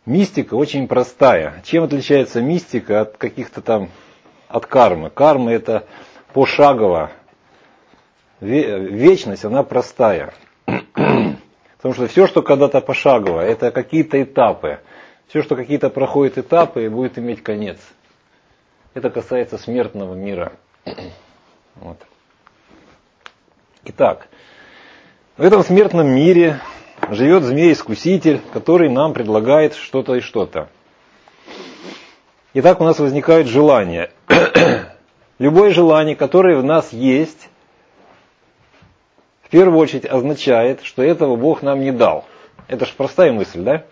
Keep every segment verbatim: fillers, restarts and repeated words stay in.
Мистика очень простая. Чем отличается мистика от каких-то там, от кармы? Карма это пошагово. Вечность, она простая. Потому что все, что когда-то пошагово, это какие-то этапы. Все, что какие-то проходят этапы, будет иметь конец. Это касается смертного мира. Вот. Итак, в этом смертном мире живет змей-искуситель, который нам предлагает что-то и что-то. Итак, у нас возникают желания. Любое желание, которое в нас есть, в первую очередь означает, что этого Бог нам не дал. Это же простая мысль, да?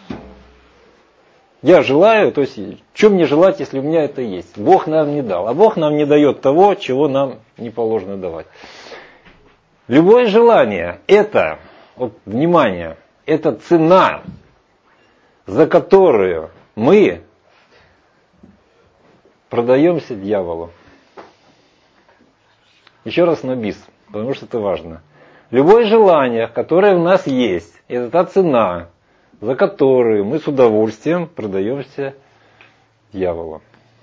Я желаю, то есть, что мне желать, если у меня это есть? Бог нам не дал. А Бог нам не дает того, чего нам не положено давать. Любое желание, это, вот, внимание, это цена, за которую мы продаемся дьяволу. Еще раз на бис, потому что это важно. Любое желание, которое у нас есть, это та цена, за которую мы с удовольствием продаемся дьяволу.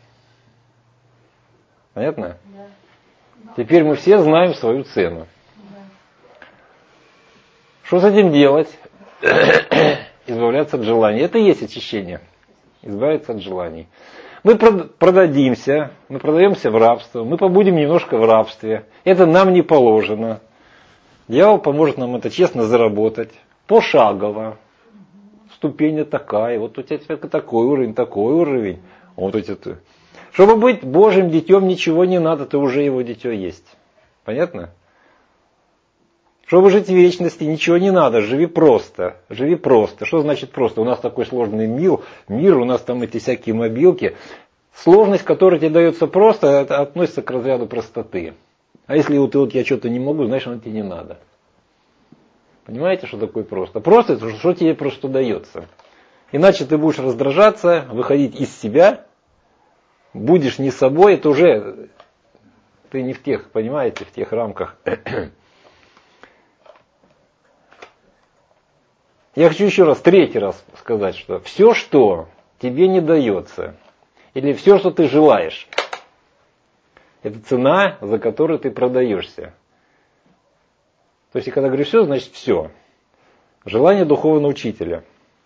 Понятно? Да. Теперь мы все знаем свою цену. Да. Что с этим делать? Избавляться от желаний. Это и есть очищение. Избавиться от желаний. Мы продадимся, мы продаемся в рабство, мы побудем немножко в рабстве. Это нам не положено. Дьявол поможет нам это честно заработать. Пошагово. Ступень такая, вот у тебя такой уровень, такой уровень. Вот эти. Чтобы быть Божьим детем, ничего не надо, ты уже его дитё есть. Понятно? Чтобы жить в вечности, ничего не надо, живи просто. Живи просто. Что значит просто? У нас такой сложный мир, мир, у нас там эти всякие мобилки. Сложность, которая тебе дается просто, это относится к разряду простоты. А если вот, вот я что-то не могу, значит, оно тебе не надо. Понимаете, что такое просто? Просто это что тебе просто дается. Иначе ты будешь раздражаться, выходить из себя, будешь не собой, это уже ты не в тех, понимаете, в тех рамках. Я хочу еще раз, третий раз сказать, что все, что тебе не дается, или все, что ты желаешь, это цена, за которую ты продаешься. То есть, когда говорю все, значит все. Желание духовного учителя.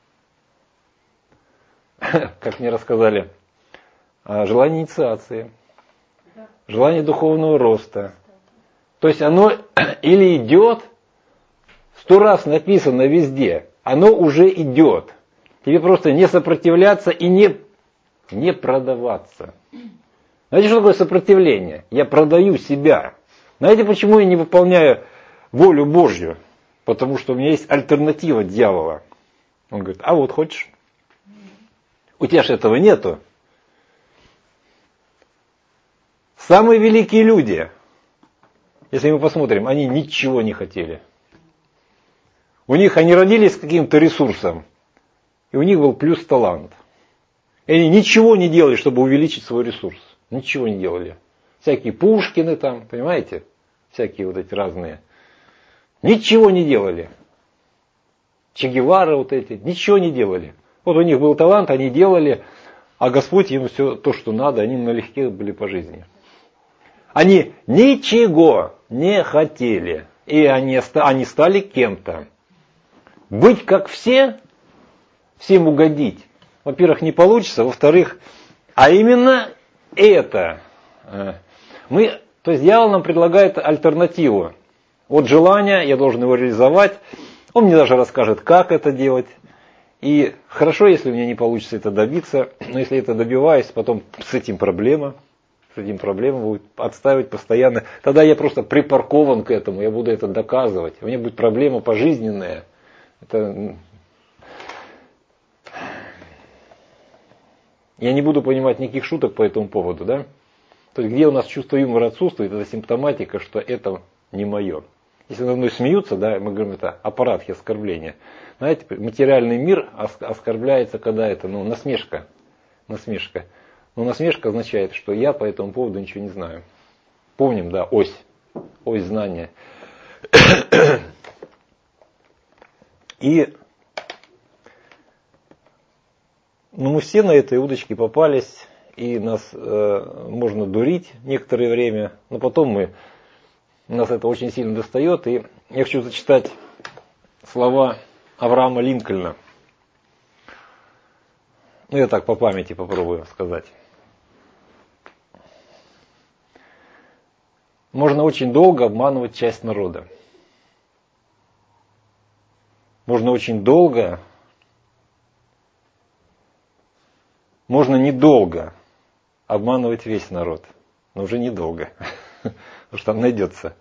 Как мне рассказали, желание инициации. Желание духовного роста. То есть, оно или идет, сто раз написано везде, оно уже идет. Тебе просто не сопротивляться и не, не продаваться. Знаете, что такое сопротивление? Я продаю себя. Знаете, почему я не выполняю волю Божью? Потому что у меня есть альтернатива дьявола. Он говорит, а вот хочешь? У тебя же этого нету. Самые великие люди, если мы посмотрим, они ничего не хотели. У них они родились с каким-то ресурсом, и у них был плюс талант. И они ничего не делали, чтобы увеличить свой ресурс. Ничего не делали. Всякие Пушкины там, понимаете? Всякие вот эти разные. Ничего не делали. Че Гевара вот эти, ничего не делали. Вот у них был талант, они делали, а Господь им все то, что надо, они налегке были по жизни. Они ничего не хотели. И они, они стали кем-то. Быть как все, всем угодить, во-первых, не получится, во-вторых, а именно это. Мы, то есть дьявол нам предлагает альтернативу. Вот желание, я должен его реализовать. Он мне даже расскажет, как это делать. И хорошо, если у меня не получится это добиться, но если это добиваюсь, потом с этим проблема. С этим проблема будет отстаивать постоянно. Тогда я просто припаркован к этому, я буду это доказывать. У меня будет проблема пожизненная. Это... Я не буду понимать никаких шуток по этому поводу, да? То есть, где у нас чувство юмора отсутствует, это симптоматика, что это не мое. Если надо мной смеются, да, мы говорим, это аппарат оскорбления. Знаете, материальный мир оскорбляется, когда это, ну, насмешка. Насмешка. Но насмешка означает, что я по этому поводу ничего не знаю. Помним, да, ось. Ось знания. И Но мы все на этой удочке попались, и нас э, можно дурить некоторое время, но потом мы, нас это очень сильно достает. И я хочу зачитать слова Авраама Линкольна. Ну, я так по памяти попробую сказать. Можно очень долго обманывать часть народа. Можно очень долго, можно недолго обманывать весь народ. Но уже недолго, потому что там найдется.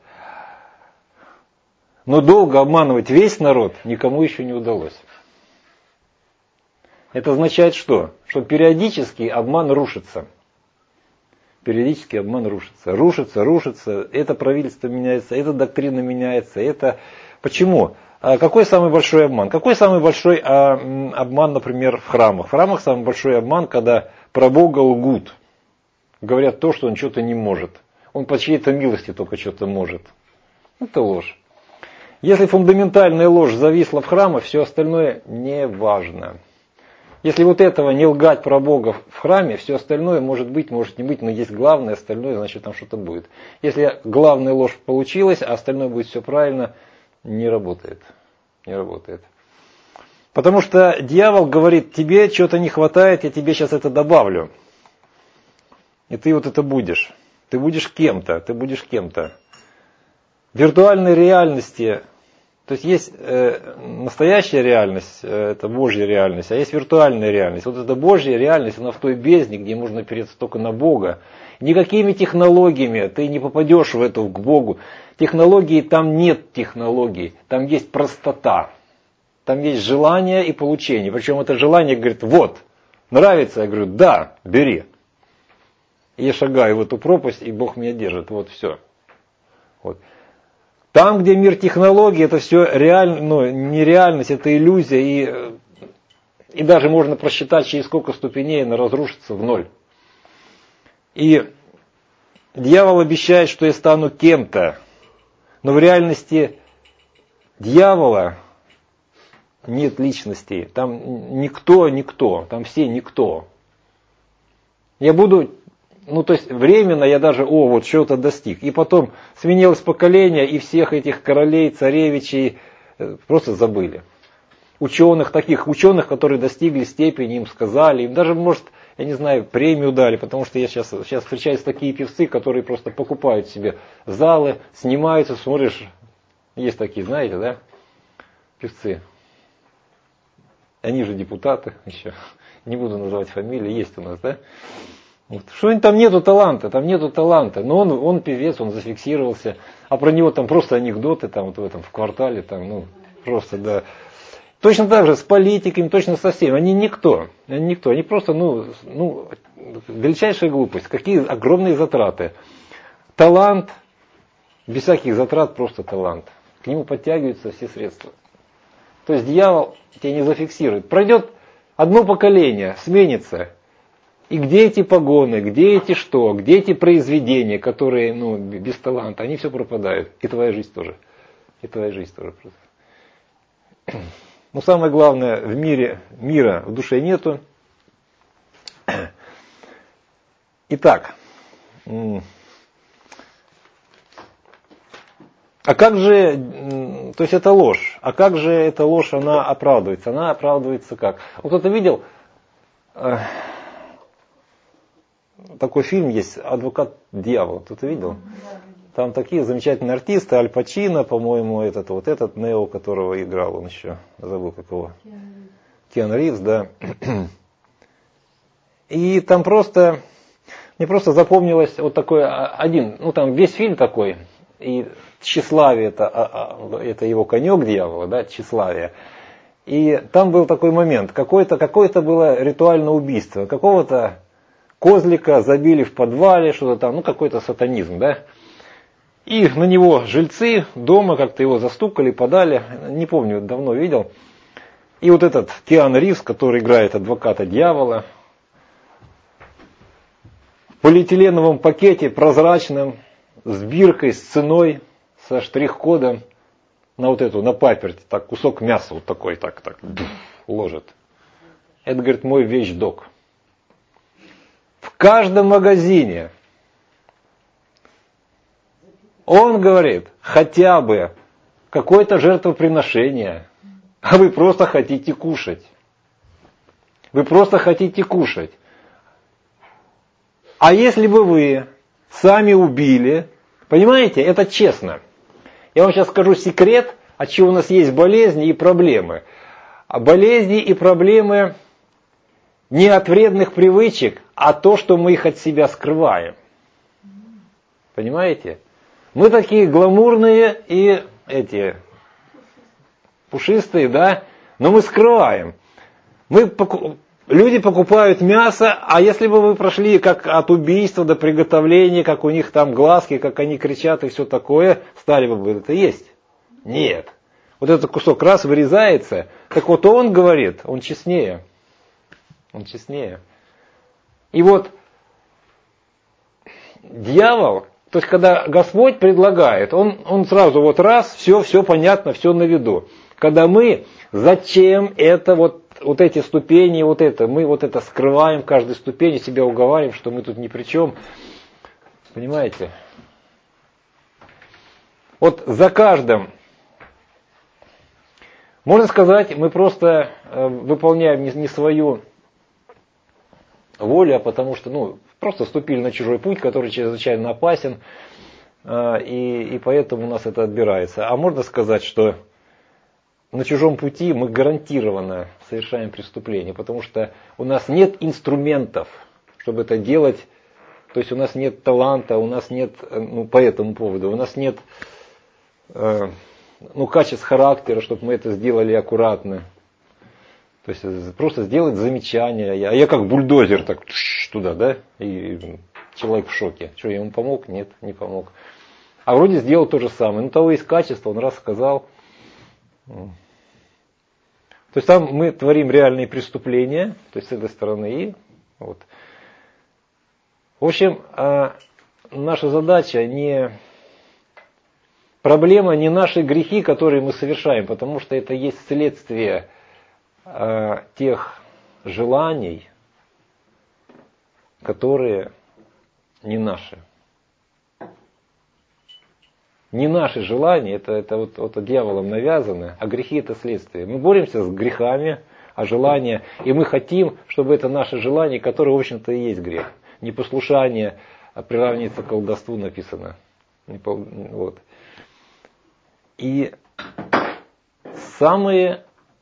Но долго обманывать весь народ никому еще не удалось. Это означает что? Что периодически обман рушится. Периодически обман рушится. Рушится, рушится. Это правительство меняется, эта доктрина меняется. Это... Почему? А какой самый большой обман? Какой самый большой а, обман, например, в храмах? В храмах самый большой обман, когда про Бога лгут. Говорят то, что он что-то не может. Он по чьей-то милости только что-то может. Это ложь. Если фундаментальная ложь зависла в храмах, все остальное не важно. Если вот этого не лгать про Бога в храме, все остальное может быть, может не быть, но есть главное, остальное, значит там что-то будет. Если главная ложь получилась, а остальное будет все правильно, не работает. Не работает. Потому что дьявол говорит, тебе чего-то не хватает, я тебе сейчас это добавлю. И ты вот это будешь. Ты будешь кем-то, ты будешь кем-то. В виртуальной реальности, то есть есть э, настоящая реальность, э, это Божья реальность, а есть виртуальная реальность. Вот эта Божья реальность, она в той бездне, где можно опереться только на Бога. Никакими технологиями ты не попадешь в эту, к Богу. Технологии, там нет технологий, там есть простота. Там есть желание и получение. Причем это желание говорит, вот, нравится? Я говорю, да, бери. И я шагаю в эту пропасть, и Бог меня держит. Вот все. Вот. Там, где мир технологий, это все реально, ну, нереальность, это иллюзия. И, и даже можно просчитать, через сколько ступеней она разрушится в ноль. И дьявол обещает, что я стану кем-то. Но в реальности дьявола нет личности. Там никто, никто. Там все никто. Я буду... Ну, то есть, временно я даже, о, вот что-то достиг. И потом сменилось поколение, и всех этих королей, царевичей просто забыли. Ученых, таких ученых, которые достигли степени, им сказали, им даже, может, я не знаю, премию дали, потому что я сейчас, сейчас встречаюсь такие певцы, которые просто покупают себе залы, снимаются, смотришь, есть такие, знаете, да, певцы. Они же депутаты еще, не буду называть фамилии, есть у нас, да. Вот. Что там нету таланта, там нету таланта, но он, он певец, он зафиксировался, а про него там просто анекдоты там вот в этом в квартале, там, ну, просто, да. Точно так же с политиками, точно со всеми, они никто, они никто, они просто, ну, ну, величайшая глупость, какие огромные затраты. Талант, без всяких затрат, просто талант, к нему подтягиваются все средства. То есть дьявол тебя не зафиксирует, пройдет одно поколение, сменится. И где эти погоны, где эти что, где эти произведения, которые, ну, без таланта, они все пропадают. И твоя жизнь тоже. И твоя жизнь тоже. Но самое главное, в мире мира в душе нету. Итак, а как же, то есть это ложь, а как же эта ложь, она оправдывается? Она оправдывается как? Вот кто-то видел... Такой фильм есть «Адвокат дьявола». Кто-то видел? Там такие замечательные артисты. Аль Пачино, по-моему, этот вот этот Нео, которого играл, он еще забыл какого. Киану Ривз, да. И там просто, мне просто запомнилось вот такой один, ну там весь фильм такой, и тщеславие, это, это его конек дьявола, да, тщеславие. И там был такой момент, какое-то, какое-то было ритуальное убийство, какого-то козлика забили в подвале, что-то там, ну какой-то сатанизм, да. И на него жильцы дома как-то его застукали, подали, не помню, давно видел. И вот этот Киану Ривз, который играет адвоката дьявола, в полиэтиленовом пакете прозрачном, с биркой, с ценой, со штрих-кодом, на вот эту, на паперть, так кусок мяса вот такой, так, так, ложит. Это, говорит, мой вещдок. В каждом магазине он говорит, хотя бы какое-то жертвоприношение, а вы просто хотите кушать. Вы просто хотите кушать. А если бы вы сами убили, понимаете, это честно. Я вам сейчас скажу секрет, от чего у нас есть болезни и проблемы. А болезни и проблемы не от вредных привычек, а то, что мы их от себя скрываем. Понимаете? Мы такие гламурные и эти пушистые, да, но мы скрываем. Мы поку... Люди покупают мясо, а если бы вы прошли как от убийства до приготовления, как у них там глазки, как они кричат и все такое, стали бы вы это есть? Нет. Вот этот кусок раз вырезается, так вот он говорит, он честнее. Он честнее. И вот дьявол, то есть когда Господь предлагает, он, он сразу вот раз, все, все понятно, все на виду. Когда мы, зачем это вот, вот эти ступени, вот это, мы вот это скрываем в каждой ступени, себя уговариваем, что мы тут ни при чем. Понимаете? Вот за каждым, можно сказать, мы просто выполняем не, не свою волю, а потому что, ну, просто ступили на чужой путь, который чрезвычайно опасен, и, и поэтому у нас это отбирается. А можно сказать, что на чужом пути мы гарантированно совершаем преступление, потому что у нас нет инструментов, чтобы это делать, то есть у нас нет таланта, у нас нет, ну, по этому поводу, у нас нет э, ну, качеств характера, чтобы мы это сделали аккуратно. То есть просто сделать замечание, а я как бульдозер так туда, да, и человек в шоке. Что, я ему помог? Нет, не помог. А вроде сделал то же самое. Ну, того есть качество, он раз сказал. То есть там мы творим реальные преступления, то есть с этой стороны и вот. В общем, наша задача не... Проблема не наши грехи, которые мы совершаем, потому что это есть следствие тех желаний, которые не наши. Не наши желания, это, это вот, вот дьяволом навязаны, а грехи это следствие. Мы боремся с грехами, а желания, и мы хотим, чтобы это наше желание, которое, в общем-то, и есть грех. Непослушание приравнивается к колдовству, написано. Вот. И самые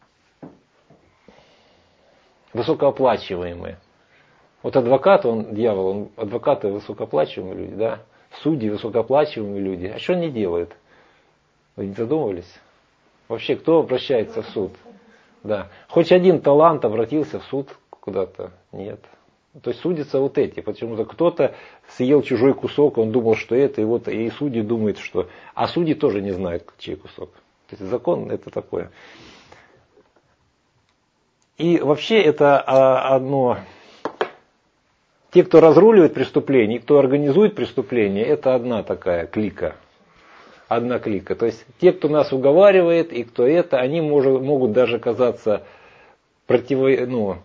высокооплачиваемые. Вот адвокат, он дьявол, он, адвокаты высокооплачиваемые люди, да? Судьи высокооплачиваемые люди. А что они делают? Вы не задумывались? Вообще, кто обращается в суд? Да. Хоть один талант обратился в суд куда-то? Нет. То есть судятся вот эти. Почему-то кто-то съел чужой кусок, он думал, что это, и вот и судьи думают, что... А судьи тоже не знают, чей кусок. То есть закон это такое. И вообще это одно... Те, кто разруливает преступление, кто организует преступление, это одна такая клика. Одна клика. То есть те, кто нас уговаривает, и кто это, они может, могут даже казаться противо, ну,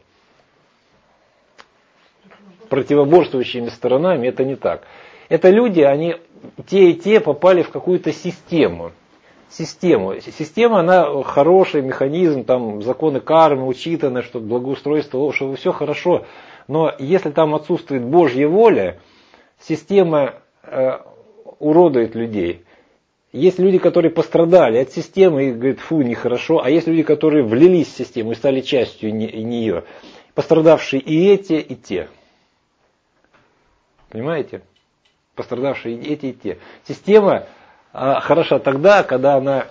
противоборствующими сторонами. Это не так. Это люди, они те и те попали в какую-то систему. Систему. Система, она хороший механизм, там законы кармы учитаны, чтобы благоустройство, чтобы все хорошо. Но если там отсутствует Божья воля, система э, уродует людей. Есть люди, которые пострадали от системы и говорят, фу, нехорошо. А есть люди, которые влились в систему и стали частью не, нее. Пострадавшие и эти, и те. Понимаете? Пострадавшие и эти, и те. Система э, хороша тогда, когда она...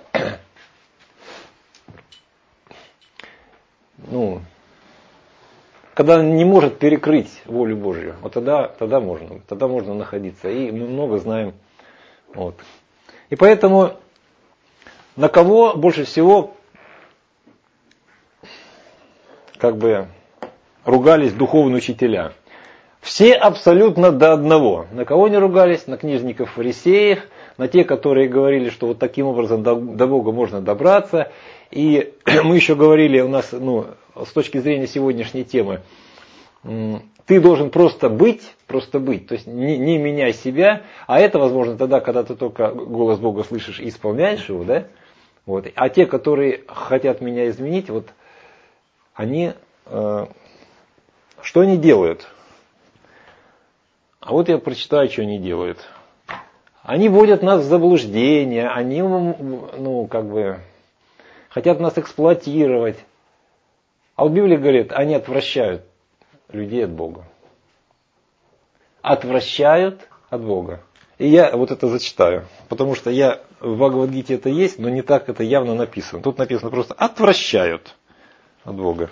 ну... Когда не может перекрыть волю Божью, вот тогда, тогда можно, тогда можно находиться. И мы много знаем. Вот. И поэтому на кого больше всего как бы ругались духовные учителя? Все абсолютно до одного. На кого не ругались? На книжников фарисеев, на те, которые говорили, что вот таким образом до, до Бога можно добраться. И мы еще говорили, у нас, ну, с точки зрения сегодняшней темы, ты должен просто быть, просто быть, то есть не, не меняй себя, а это возможно тогда, когда ты только голос Бога слышишь и исполняешь его, да? Вот. А те, которые хотят меня изменить, вот они, э, что они делают? А вот я прочитаю, что они делают. Они вводят нас в заблуждение, они, ну, как бы, хотят нас эксплуатировать. А в Библии говорит, они отвращают людей от Бога. Отвращают от Бога. И я вот это зачитаю, потому что я в Бхагавад-гите это есть, но не так это явно написано. Тут написано просто отвращают от Бога.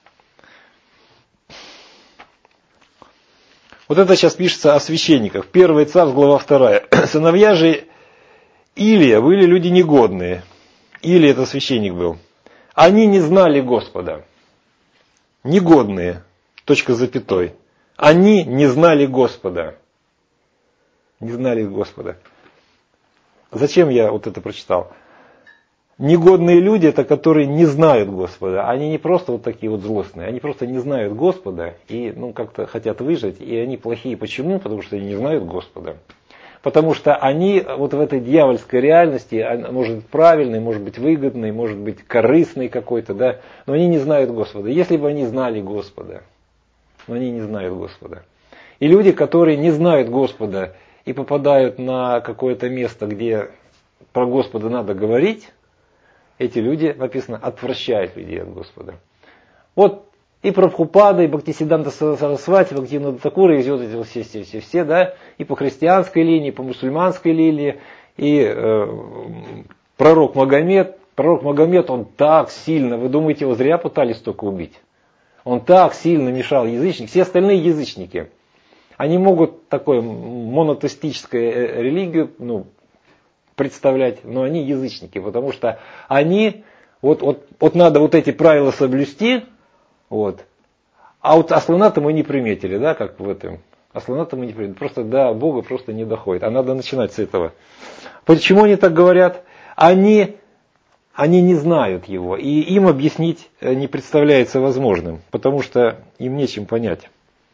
Вот это сейчас пишется о священниках. Первый Царств, глава вторая. Сыновья же Илия были люди негодные. Илия это священник был. Они не знали Господа. Негодные. Точка с запятой. Они не знали Господа. Не знали Господа. Зачем я вот это прочитал? Негодные люди, это которые не знают Господа. Они не просто вот такие вот злостные, они просто не знают Господа и ну, как-то хотят выжить. И они плохие. Почему? Потому что они не знают Господа. Потому что они вот в этой дьявольской реальности, может быть правильной, может быть выгодной, может быть корыстной какой-то, да, но они не знают Господа. Если бы они знали Господа, но они не знают Господа. И люди, которые не знают Господа и попадают на какое-то место, где про Господа надо говорить, эти люди, написано, отвращают людей от Господа. Вот и Прабхупада, и Бхактисиддханта Сарасвати, Бхактивинода Тхакура, и вот эти все, все, все, все, да, и по христианской линии, и по мусульманской линии, и э, пророк Магомед, пророк Магомед, он так сильно, вы думаете, его зря пытались только убить? Он так сильно мешал язычникам, все остальные язычники, они могут такую монотеистическую религию, ну, представлять, но они язычники, потому что они, вот, вот, вот надо вот эти правила соблюсти, вот, а вот аслана-то мы не приметили, да, как в этом, аслана-то мы не приметили, просто до Бога просто не доходит, а надо начинать с этого. Почему они так говорят? Они, они не знают его, и им объяснить не представляется возможным, потому что им нечем понять.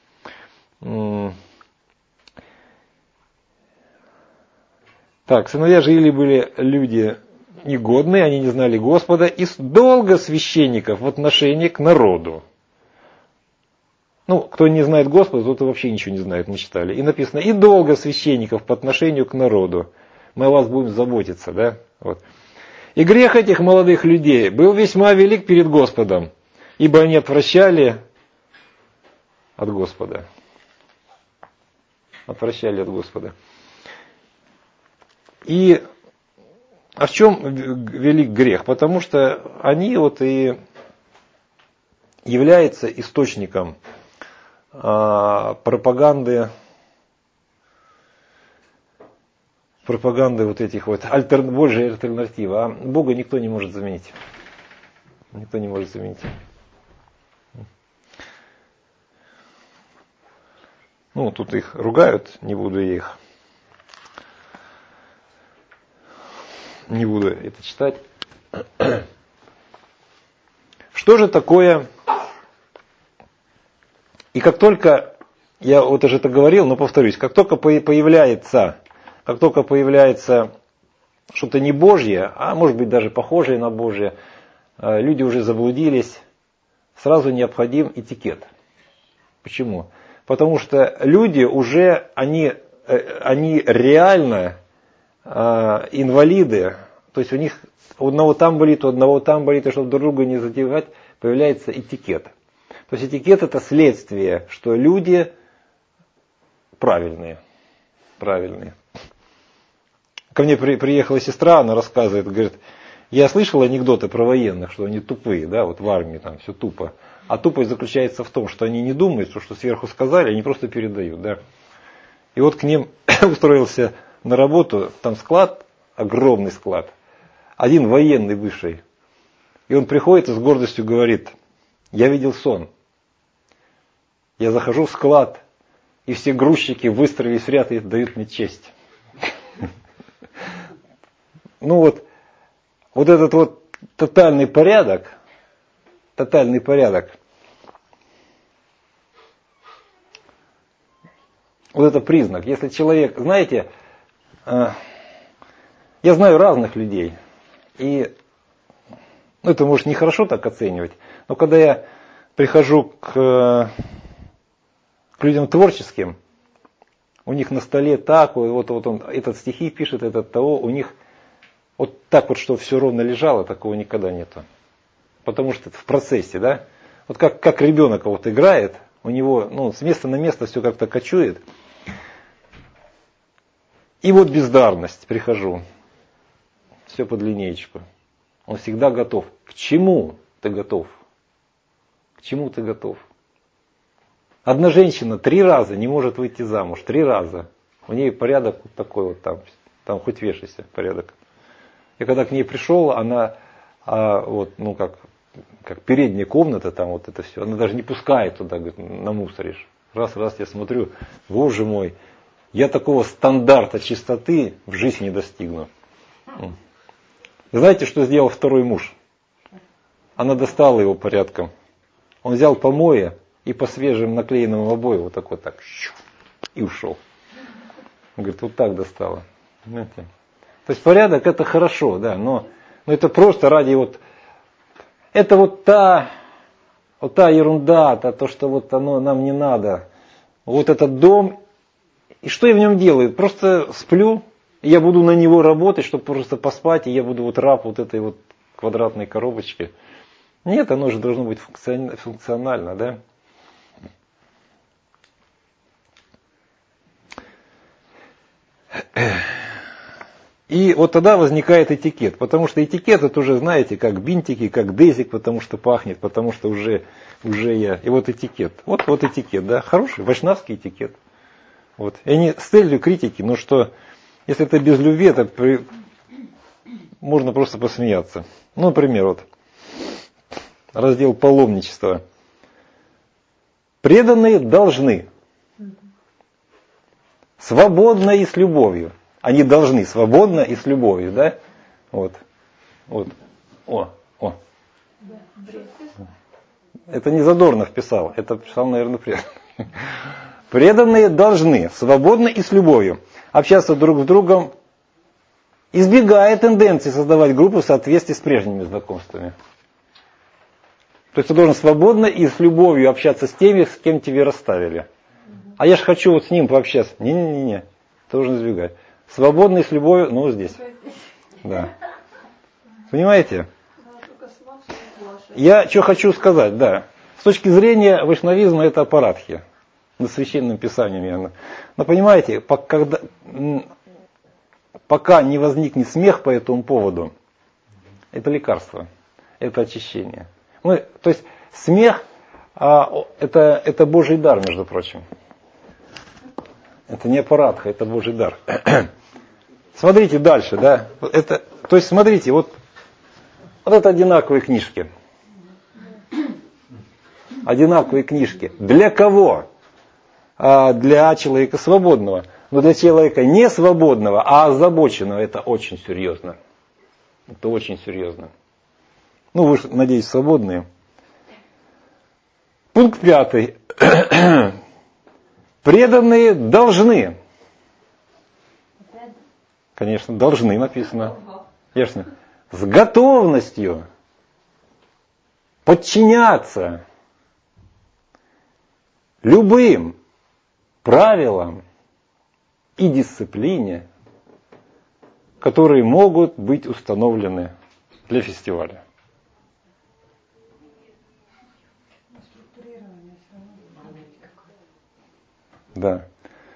Так, сыновья же Илии были люди негодные, они не знали Господа, и долго священников в отношении к народу. Ну, кто не знает Господа, тот и вообще ничего не знает, мы читали. И написано, и долго священников по отношению к народу. Мы о вас будем заботиться, да? Вот. И грех этих молодых людей был весьма велик перед Господом, ибо они отвращали от Господа. Отвращали от Господа. И а в чем велик грех? Потому что они вот и являются источником а, пропаганды, пропаганды вот этих вот альтер, Божьей альтернативы. А Бога никто не может заменить. Никто не может заменить. Ну, тут их ругают, не буду я их. Не буду это читать. Что же такое? И как только, я вот уже это говорил, но повторюсь, как только появляется, как только появляется что-то не Божье, а может быть даже похожее на Божье, люди уже заблудились, сразу необходим этикет. Почему? Потому что люди уже, они, они реально инвалиды, то есть у них у одного там болит, у одного там болит, и чтобы друг друга не задевать, появляется этикет. То есть этикет это следствие, что люди правильные. Правильные. Ко мне при, приехала сестра, она рассказывает, говорит, я слышал анекдоты про военных, что они тупые, да, вот в армии там все тупо. А тупость заключается в том, что они не думают, что, что сверху сказали, они просто передают, да. И вот к ним устроился на работу, там склад, огромный склад, один военный бывший. И он приходит и с гордостью говорит, я видел сон. Я захожу в склад, и все грузчики выстроились в ряд и дают мне честь. Ну вот, вот этот вот тотальный порядок, тотальный порядок, вот это признак. Если человек, знаете, я знаю разных людей, и ну, это может нехорошо так оценивать, но когда я прихожу к, к людям творческим, у них на столе так, вот, вот он этот стихи пишет, этот того, у них вот так вот, что все ровно лежало, такого никогда нету. Потому что это в процессе, да? Вот как, как ребенок вот играет, у него ну, с места на место все как-то кочует. И вот бездарность, прихожу, все под линеечку. Он всегда готов. К чему ты готов? К чему ты готов? Одна женщина три раза не может выйти замуж. Три раза. У нее порядок вот такой вот там. Там хоть вешайся, порядок. Я когда к ней пришел, она а, вот, ну как, как передняя комната, там вот это все. Она даже не пускает туда, говорит, намусоришь. Раз, раз я смотрю, боже мой, я такого стандарта чистоты в жизни не достигну. Знаете, что сделал второй муж? Она достала его порядком. Он взял помои и по свежим наклеенным обоям вот так вот так и ушел. Он говорит, вот так достала. Понимаете? То есть порядок это хорошо, да, но, но это просто ради вот, это вот та, вот та ерунда, та, то, что вот оно нам не надо. Вот этот дом, и что я в нем делаю? Просто сплю, и я буду на него работать, чтобы просто поспать, и я буду вот раб вот этой вот квадратной коробочки. Нет, оно же должно быть функционально, да? И вот тогда возникает этикет, потому что этикет это уже, знаете, как бинтики, как дезик, потому что пахнет, потому что уже, уже я. И вот этикет, вот, вот этикет, да, хороший, вайшнавский этикет. Вот. И не с целью критики, но что, если это без любви, это при... можно просто посмеяться. Ну, например, вот раздел паломничества. Преданные должны свободно и с любовью. Они должны свободно и с любовью, да? Вот. Вот. О, о. Это не Задорнов писал, это писал, наверное, преданный. Преданные должны свободно и с любовью общаться друг с другом, избегая тенденции создавать группы в соответствии с прежними знакомствами. То есть ты должен свободно и с любовью общаться с теми, с кем тебе расставили. А я же хочу вот с ним пообщаться. Не-не-не, ты должен избегать. Свободно и с любовью, ну здесь. Да. Понимаете? Я что хочу сказать, да. С точки зрения вайшнавизма это апаратхи. На священном писании. Я... Но понимаете, пока, пока не возникнет смех по этому поводу, это лекарство, это очищение. Ну, то есть смех а, это, это Божий дар, между прочим. Это не аппаратха, это Божий дар. Смотрите дальше, да. Это, то есть смотрите, вот, вот это одинаковые книжки. Одинаковые книжки. Для кого? А, для человека свободного. Но для человека не свободного, а озабоченного это очень серьезно. Это очень серьезно. Ну, вы, надеюсь, свободные. Пункт пятый. Преданные должны. Конечно, должны написано. Конечно. С готовностью подчиняться любым правилам и дисциплине, которые могут быть установлены для фестиваля. Да.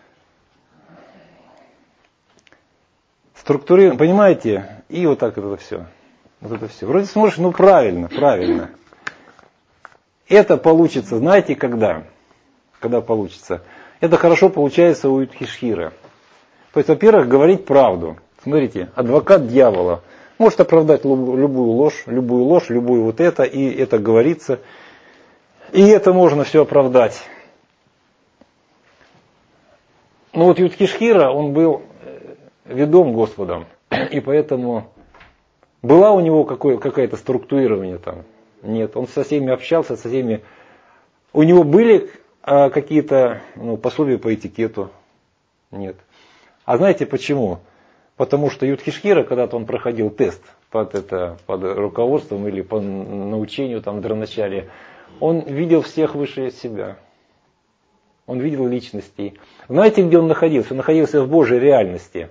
Структурировано, понимаете? И вот так это все. Вот это все. Вроде смотришь, ну правильно, правильно. Это получится, знаете, когда? Когда получится? Это хорошо получается у Юдхишхира. То есть, во-первых, говорить правду. Смотрите, адвокат дьявола может оправдать любую ложь, любую ложь, любую вот это, и это говорится. И это можно все оправдать. ну вот Юдхишхира, он был ведом Господом, и поэтому была у него какое, какое-то структурирование там? Нет, он со всеми общался, со всеми. У него были а, какие-то ну, пособия по этикету? Нет. А знаете почему? Потому что Юдхишхира, когда-то он проходил тест под, это, под руководством или по научению там Дроначарьи, он видел всех выше себя. Он видел личностей. Знаете, где он находился? Он находился в Божьей реальности.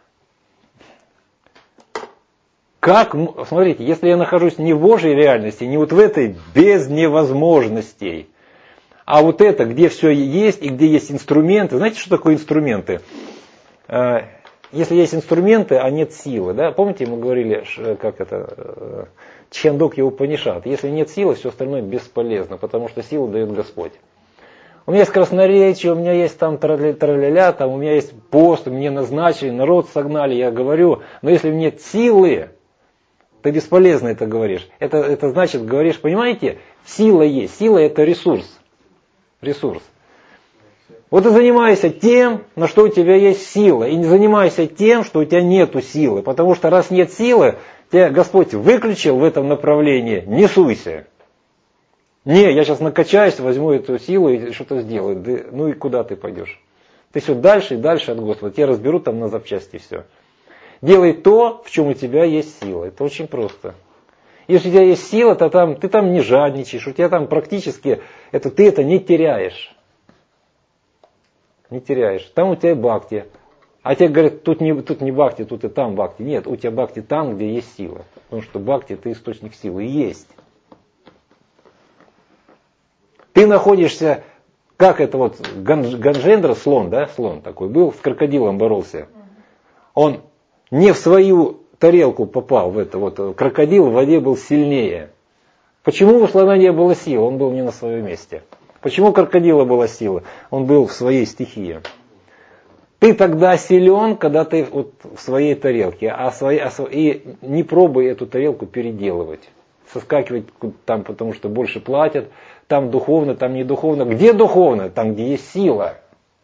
Как, смотрите, если я нахожусь не в Божьей реальности, не вот в этой без невозможностей, а вот это, где все есть и где есть инструменты. Знаете, что такое инструменты? Если есть инструменты, а нет силы. Да? Помните, мы говорили, как это, Чхандокья Упанишад. Если нет силы, все остальное бесполезно, потому что силу дает Господь. У меня есть красноречие, у меня есть там траля-ля, там у меня есть пост, мне назначили, народ согнали, я говорю. Но если нет силы, ты бесполезно это говоришь. Это, это значит, говоришь, понимаете, сила есть. Сила это ресурс. Ресурс. Вот и занимайся тем, на что у тебя есть сила. И не занимайся тем, что у тебя нету силы. Потому что раз нет силы, тебя Господь выключил в этом направлении, не суйся. Не, я сейчас накачаюсь, возьму эту силу и что-то сделаю. Да, ну и куда ты пойдешь? Ты все дальше и дальше от Господа. Тебя разберут там на запчасти все. Делай то, в чем у тебя есть сила. Это очень просто. Если у тебя есть сила, то там, ты там не жадничаешь. У тебя там практически, это, ты это не теряешь. Не теряешь. Там у тебя бхакти. А тебе говорят, тут не, тут не бхакти, тут и там бхакти. Нет, у тебя бхакти там, где есть сила. Потому что бхакти это источник силы. И есть. Ты находишься, как это вот, Ганджендра, слон, да, слон такой был, с крокодилом боролся. Он не в свою тарелку попал, в это вот, крокодил в воде был сильнее. Почему у слона не было силы? Он был не на своем месте. Почему у крокодила была сила? Он был в своей стихии. Ты тогда силен, когда ты вот в своей тарелке, а свои, а, и не пробуй эту тарелку переделывать. Соскакивать там, потому что больше платят, там духовно, там не духовно. Где духовно? Там, где есть сила.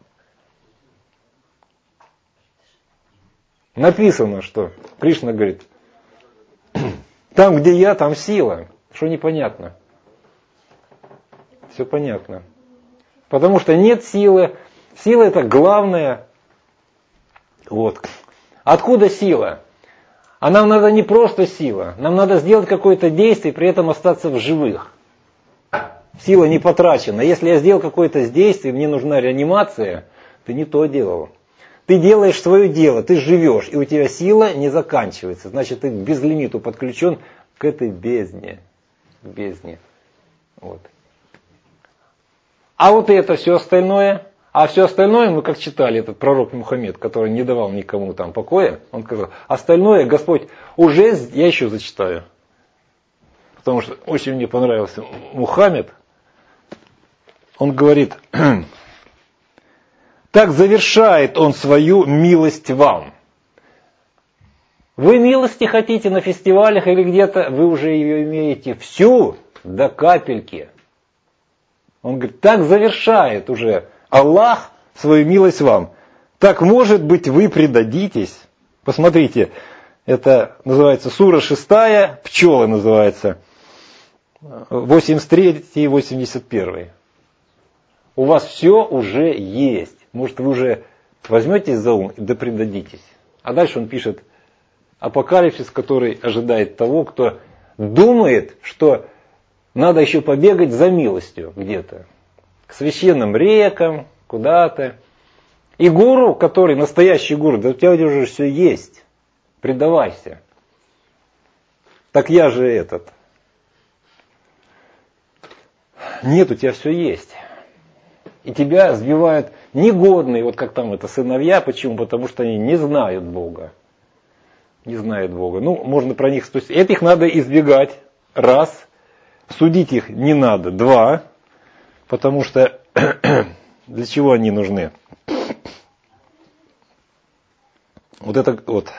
Написано, что Кришна говорит, там, где я, там сила. Что непонятно? Все понятно. Потому что нет силы. Сила это главное. Вот. Откуда сила? А нам надо не просто сила. Нам надо сделать какое-то действие и при этом остаться в живых. Сила не потрачена. Если я сделал какое-то действие, мне нужна реанимация, ты не то делал. Ты делаешь свое дело, ты живешь, и у тебя сила не заканчивается. Значит, ты к безлимиту подключен к этой бездне. К бездне. Вот. А вот это все остальное, а все остальное, мы как читали, этот пророк Мухаммед, который не давал никому там покоя, он сказал, остальное Господь уже, я еще зачитаю, потому что очень мне понравился Мухаммед, он говорит, так завершает он свою милость вам. Вы милости хотите на фестивалях или где-то, вы уже ее имеете всю до капельки. Он говорит, так завершает уже Аллах свою милость вам. Так, может быть, вы предадитесь. Посмотрите, это называется сура шестая, пчелы называется, восемьдесят третий и восемьдесят первый. У вас все уже есть. Может, вы уже возьметесь за ум, да предадитесь. А дальше он пишет апокалипсис, который ожидает того, кто думает, что надо еще побегать за милостью где-то. К священным рекам, куда-то. И гуру, который настоящий гуру, да у тебя уже все есть. Предавайся. Так я же этот. Нет, у тебя все есть. И тебя сбивают негодные, вот как там это, сыновья. Почему? Потому что они не знают Бога. Не знают Бога. Ну, можно про них... Этих надо избегать. Раз. Судить их не надо. Два. Потому что для чего они нужны? Вот это вот.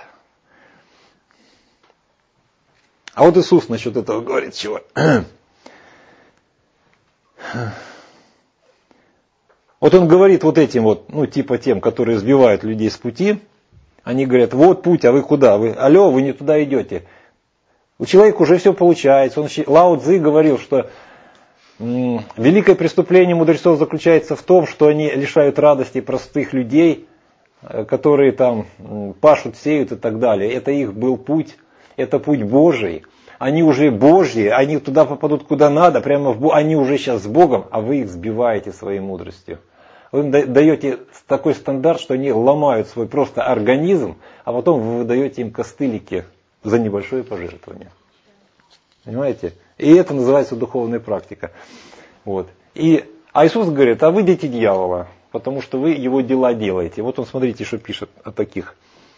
А вот Иисус насчет этого говорит чего? Вот он говорит вот этим вот, ну типа тем, которые сбивают людей с пути, они говорят, вот путь, а вы куда? Вы, алло, вы не туда идете. У человека уже все получается. Он, Лао Цзи говорил, что м, великое преступление мудрецов заключается в том, что они лишают радости простых людей, которые там м, пашут, сеют и так далее. Это их был путь, это путь Божий. Они уже Божьи, они туда попадут куда надо, прямо в Бог, они уже сейчас с Богом, а вы их сбиваете своей мудростью. Вы им даете такой стандарт, что они ломают свой просто организм, а потом вы выдаете им костылики за небольшое пожертвование. Понимаете? И это называется духовная практика. Вот. И, а Иисус говорит, а вы дети дьявола, потому что вы его дела делаете. Вот он, смотрите, что пишет о таких.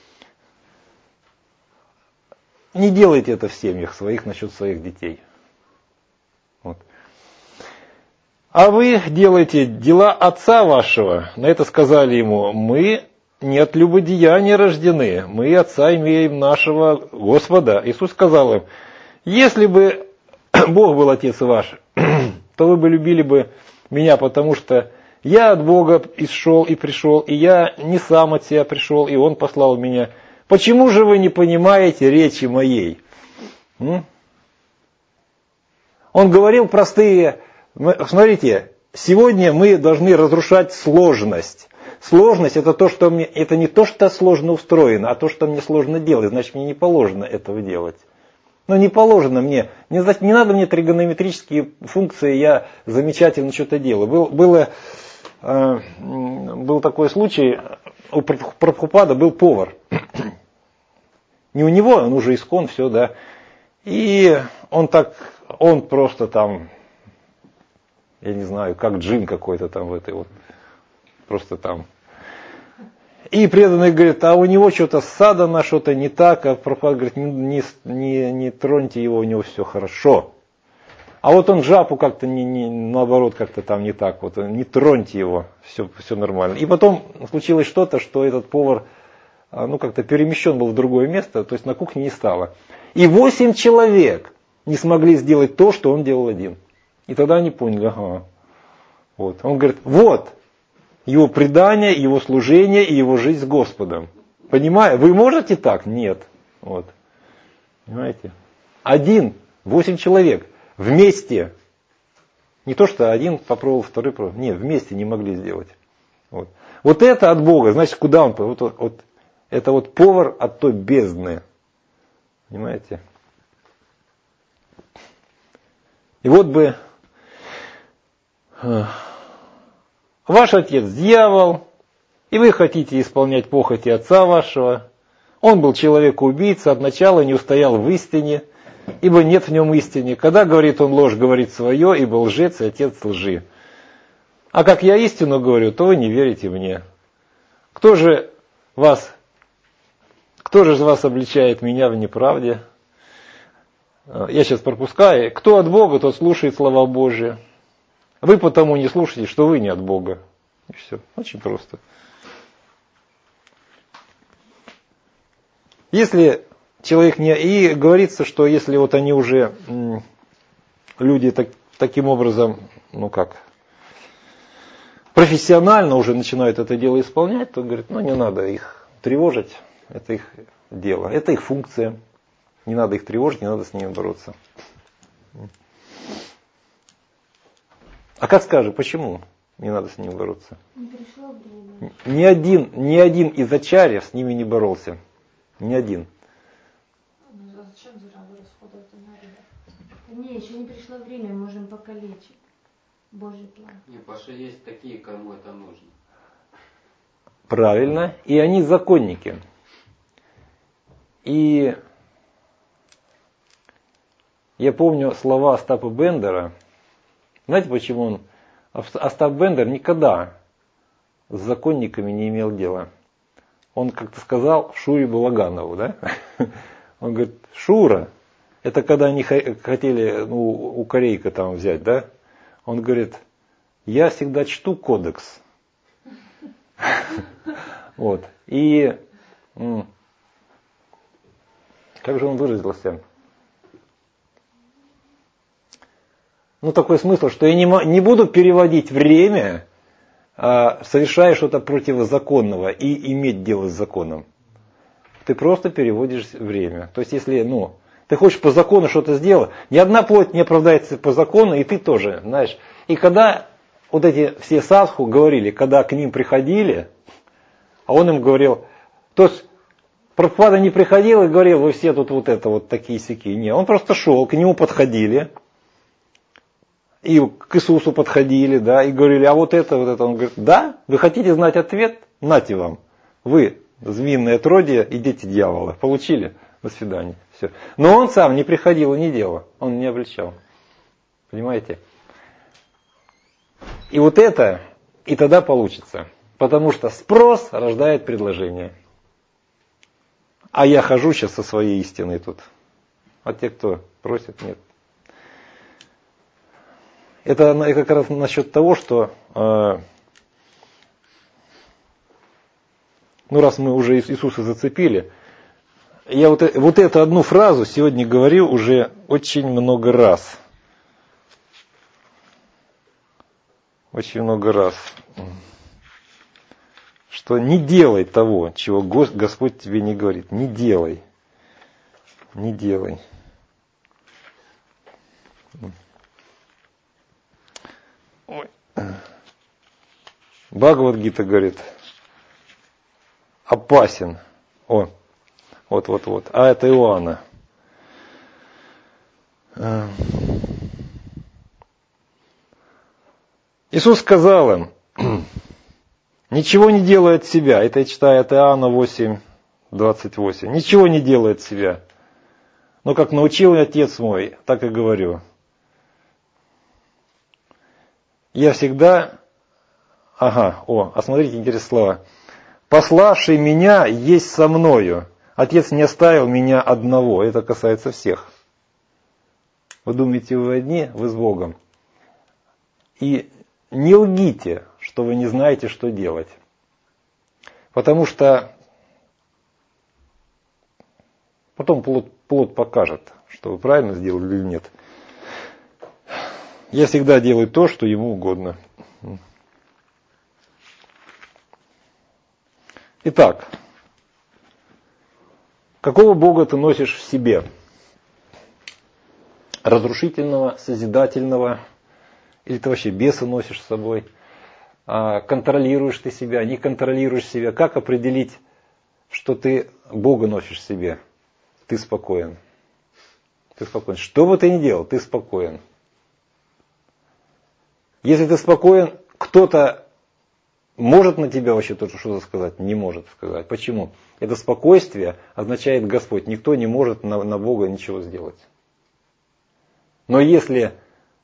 Не делайте это в семьях своих насчет своих детей. Вот. А вы делаете дела отца вашего. На это сказали ему, мы не от любодеяния рождены, мы отца имеем нашего Господа. Иисус сказал им, если бы Бог был отец ваш, то вы бы любили бы меня, потому что я от Бога исшел и пришел, и я не сам от себя пришел, и Он послал меня. Почему же вы не понимаете речи моей? М? Он говорил простые... Смотрите, сегодня мы должны разрушать сложность. Сложность это, то, что мне, это не то, что сложно устроено, а то, что мне сложно делать. Значит, мне не положено этого делать. Ну, не положено мне. Не, не надо мне тригонометрические функции, я замечательно что-то делаю. Был, было, э, был такой случай, у Прабхупада был повар. Не у него, он уже искон, все, да. И он так, он просто там... Я не знаю, как джин какой-то там в этой вот, просто там. И преданный говорит, а у него что-то ссадано, что-то не так, а Прабхупада говорит, не, не, не троньте его, у него все хорошо. А вот он жапу как-то, не, не, наоборот, как-то там не так, вот, не троньте его, все, все нормально. И потом случилось что-то, что этот повар, ну, как-то перемещен был в другое место, то есть на кухне не стало. И восемь человек не смогли сделать то, что он делал один. И тогда они поняли, ага. Вот. Он говорит, вот его предание, его служение и его жизнь с Господом. Понимаете? Вы можете так? Нет. Вот. Понимаете? Один, восемь человек вместе. Не то, что один попробовал, второй попробовал. Нет, вместе не могли сделать. Вот, вот это от Бога. Значит, куда он? Вот, вот, вот, это вот повар от той бездны. Понимаете? И вот бы ваш отец дьявол, и вы хотите исполнять похоти отца вашего. Он был человек-убийца, от начала не устоял в истине, ибо нет в нем истины. Когда говорит он ложь, говорит свое, ибо лжец и отец лжи. А как я истину говорю, то вы не верите мне. Кто же вас, кто же из вас обличает меня в неправде? Я сейчас пропускаю. Кто от Бога, тот слушает слова Божьи. Вы потому не слушаете, что вы не от Бога. И все. Очень просто. Если человек не... И говорится, что если вот они уже, люди так, таким образом, ну как, профессионально уже начинают это дело исполнять, то говорит, ну не надо их тревожить, это их дело, это их функция. Не надо их тревожить, не надо с ними бороться. А как скажешь, почему не надо с ними бороться? Не пришло время. Ни один, ни один из ачарьев с ними не боролся. Ни один. Ну, а зачем заранее расходовать энергию? Не, еще не пришло время, можем покалечить. Божий план. Не, потому что есть такие, кому это нужно. Правильно. И они законники. И я помню слова Остапа Бендера. Знаете, почему он... Остап Бендер никогда с законниками не имел дела. Он как-то сказал Шуре Балаганову, да? Он говорит, Шура, это когда они хотели, ну, у Корейка там взять, да? Он говорит, я всегда чту кодекс. Вот. И как же он выразился? Ну, такой смысл, что я не, не буду переводить время совершаешь что-то противозаконного и иметь дело с законом. Ты просто переводишь время. То есть, если ну, ты хочешь по закону что-то сделать, ни одна плоть не оправдается по закону, и ты тоже, знаешь. И когда вот эти все садху говорили, когда к ним приходили, а он им говорил, то есть Прабхупада не приходил и говорил, вы все тут вот это вот такие-сякие. Нет, он просто шел, к нему подходили, и к Иисусу подходили, да, и говорили, а вот это, вот это. Он говорит, да, вы хотите знать ответ? Нате вам. Вы, змеиное отродье и дети дьявола. Получили? До свидания. Все. Но он сам не приходил и не делал. Он не обличал. Понимаете? И вот это, и тогда получится. Потому что спрос рождает предложение. А я хожу сейчас со своей истиной тут. А те, кто просит, нет. Это как раз насчет того, что, э, ну раз мы уже Иисуса зацепили, я вот, вот эту одну фразу сегодня говорил уже очень много раз. Очень много раз. Что не делай того, чего Господь тебе не говорит. Не делай. Не делай. Ой. Бхагавад-гита говорит, опасен. О, вот, вот, вот. А это Иоанна. Иисус сказал им, ничего не делай от себя. Это я читаю от Иоанна восемь, двадцать восемь. Ничего не делай от себя. Но как научил Отец мой, так и говорю. Я всегда... Ага, о, а смотрите, интересные слова. Пославший меня есть со мною. Отец не оставил меня одного. Это касается всех. Вы думаете, вы одни, вы с Богом. И не лгите, что вы не знаете, что делать. Потому что потом плод, плод покажет, что вы правильно сделали или нет. Я всегда делаю то, что ему угодно. Итак, какого Бога ты носишь в себе? Разрушительного, созидательного, или ты вообще беса носишь с собой? Контролируешь ты себя, не контролируешь себя? Как определить, что ты Бога носишь в себе? Ты спокоен. Ты спокоен. Что бы ты ни делал, ты спокоен. Если ты спокоен, кто-то может на тебя вообще тоже что-то сказать? Не может сказать. Почему? Это спокойствие означает Господь. Никто не может на, на Бога ничего сделать. Но если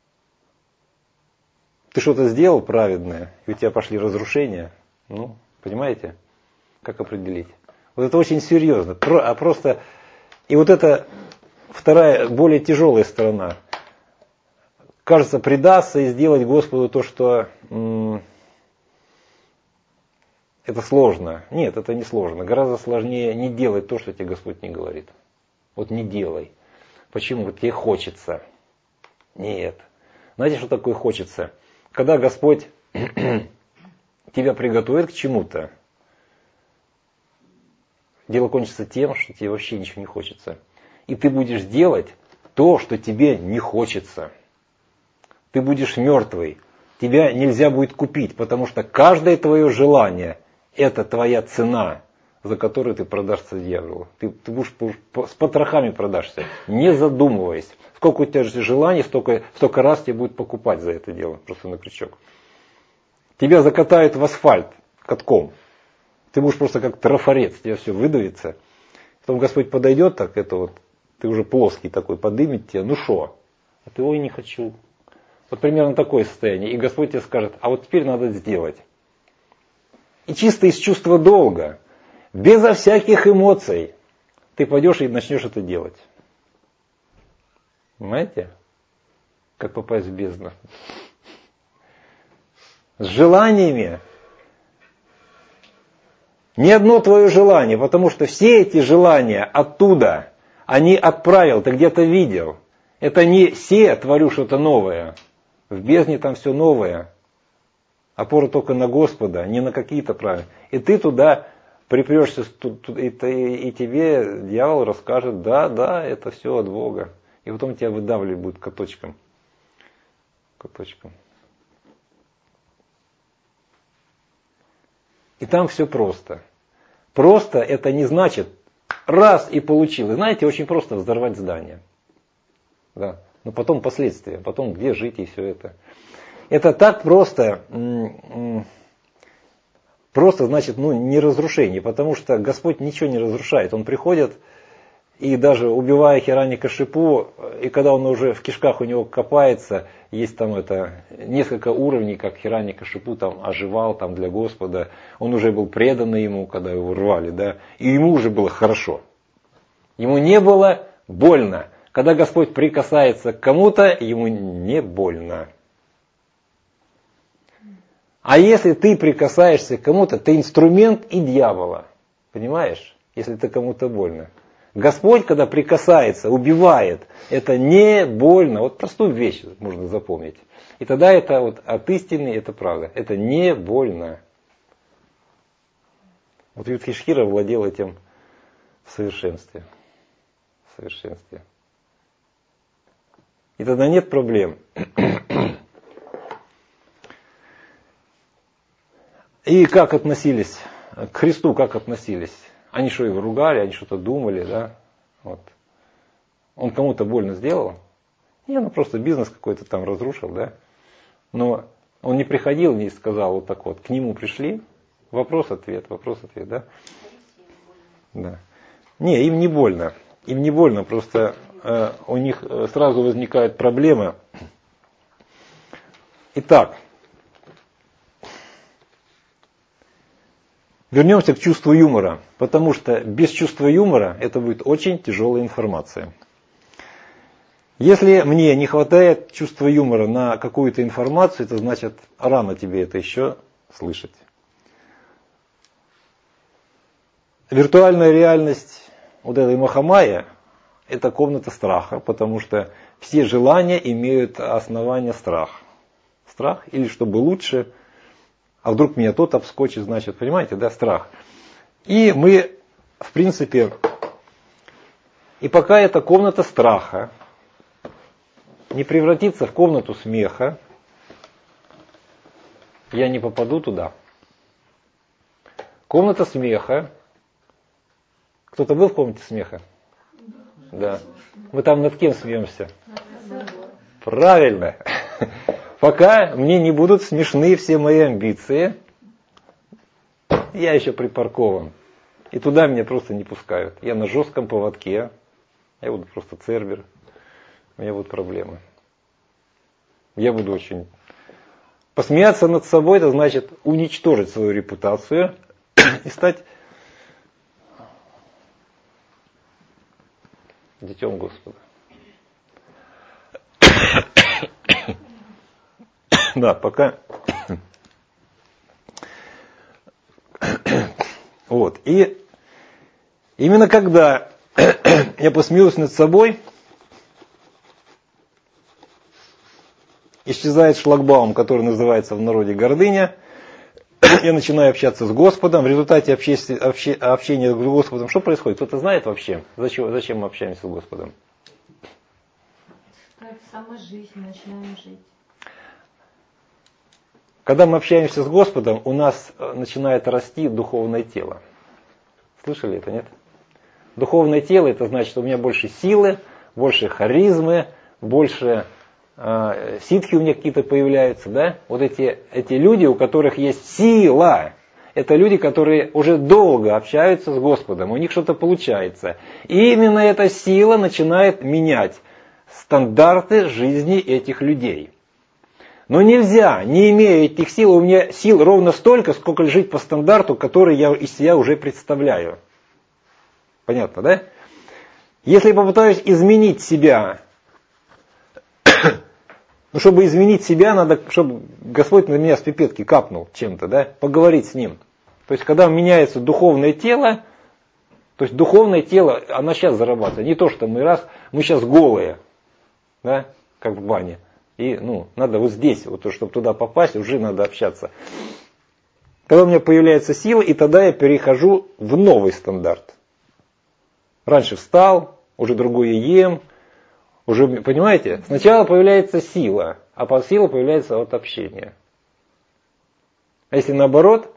ты что-то сделал праведное, и у тебя пошли разрушения, ну, понимаете, как определить? Вот это очень серьезно. А просто, и вот это вторая, более тяжелая сторона. Кажется, предаться и сделать Господу то, что м- это сложно. Нет, это не сложно. Гораздо сложнее не делать то, что тебе Господь не говорит. Вот не делай. Почему? Вот тебе хочется. Нет. Знаете, что такое хочется? Когда Господь тебя приготовит к чему-то, дело кончится тем, что тебе вообще ничего не хочется. И ты будешь делать то, что тебе не хочется. Ты будешь мертвый. Тебя нельзя будет купить, потому что каждое твое желание – это твоя цена, за которую ты продашься дьяволу. Ты, ты будешь с потрохами продашься, не задумываясь. Сколько у тебя же желаний, столько, столько раз тебе будет покупать за это дело, просто на крючок. Тебя закатают в асфальт катком. Ты будешь просто как трафарет, тебя все выдавится. Потом Господь подойдет, так это вот, ты уже плоский такой, подымет тебя, ну шо? А ты, ой, не хочу. Вот примерно такое состояние. И Господь тебе скажет, а вот теперь надо сделать. И чисто из чувства долга, безо всяких эмоций, ты пойдешь и начнешь это делать. Понимаете? Как попасть в бездну? С желаниями. Ни одно твое желание, потому что все эти желания оттуда, они отправил, ты где-то видел. Это не се, творю что-то новое. В бездне там все новое. Опора только на Господа, не на какие-то правила. И ты туда припрешься, и, ты, и тебе дьявол расскажет, да, да, это все от Бога. И потом тебя выдавливать будет каточком. Каточком. И там все просто. Просто это не значит раз и получил. И знаете, очень просто взорвать здание. Да. Но потом последствия, потом где жить и все это. Это так просто, просто значит, ну, не разрушение, потому что Господь ничего не разрушает. Он приходит и даже убивая Хираньякашипу, и когда он уже в кишках у него копается, есть там это несколько уровней, как Хираньякашипу там оживал там для Господа. Он уже был предан ему, когда его рвали, да, и ему уже было хорошо. Ему не было больно. Когда Господь прикасается к кому-то, ему не больно. А если ты прикасаешься к кому-то, ты инструмент и дьявола. Понимаешь? Если это кому-то больно. Господь, когда прикасается, убивает, это не больно. Вот простую вещь можно запомнить. И тогда это вот от истины, это правда. Это не больно. Вот Юдхишхира владел этим в совершенстве. В совершенстве. И тогда нет проблем. И как относились к Христу, как относились? Они что, его ругали, они что-то думали, да? Вот. Он кому-то больно сделал? Не, ну просто бизнес какой-то там разрушил, да? Но он не приходил, не сказал вот так вот. К нему пришли, вопрос-ответ, вопрос-ответ, да? Да. Не, им не больно. Им не больно, просто э, у них сразу возникают проблемы. Итак, вернемся к чувству юмора, потому что без чувства юмора это будет очень тяжелая информация. Если мне не хватает чувства юмора на какую-то информацию, это значит, рано тебе это еще слышать. Виртуальная реальность вот этой Махамайя – это комната страха, потому что все желания имеют основание страх. Страх или чтобы лучше. А вдруг меня тот обскочит, значит, понимаете, да, страх. И мы, в принципе, и пока эта комната страха не превратится в комнату смеха, я не попаду туда. Комната смеха. Кто-то был в комнате смеха? Да. Мы там над кем смеемся? Правильно. Пока мне не будут смешны все мои амбиции, я еще припаркован. И туда меня просто не пускают. Я на жестком поводке. Я буду просто цербер. У меня будут проблемы. Я буду очень... Посмеяться над собой, это значит уничтожить свою репутацию и стать детем Господа. Да, пока. Вот. И именно когда я посмеюсь над собой, исчезает шлагбаум, который называется в народе гордыня. Я начинаю общаться с Господом. В результате обще- обще- общения с Господом что происходит? Кто-то знает вообще, зачем, зачем мы общаемся с Господом? Как сама жизнь, начинаем жить. Когда мы общаемся с Господом, у нас начинает расти духовное тело. Слышали это, нет? Духовное тело, это значит, что у меня больше силы, больше харизмы, больше э, ситхи у меня какие-то появляются, да? Вот эти, эти люди, у которых есть сила, это люди, которые уже долго общаются с Господом, у них что-то получается. И именно эта сила начинает менять стандарты жизни этих людей. Но нельзя, не имея этих сил, у меня сил ровно столько, сколько жить по стандарту, который я из себя уже представляю. Понятно, да? Если я попытаюсь изменить себя, ну, чтобы изменить себя, надо, чтобы Господь на меня с пипетки капнул чем-то, да? Поговорить с Ним. То есть, когда меняется духовное тело, то есть духовное тело, оно сейчас зарабатывает. Не то, что мы раз, мы сейчас голые, да, как в бане. И ну, надо вот здесь, вот, чтобы туда попасть, уже надо общаться. Когда у меня появляется сила, и тогда я перехожу в новый стандарт. Раньше встал, уже другое ем, уже, понимаете, сначала появляется сила, а по сила появляется от общения. А если наоборот,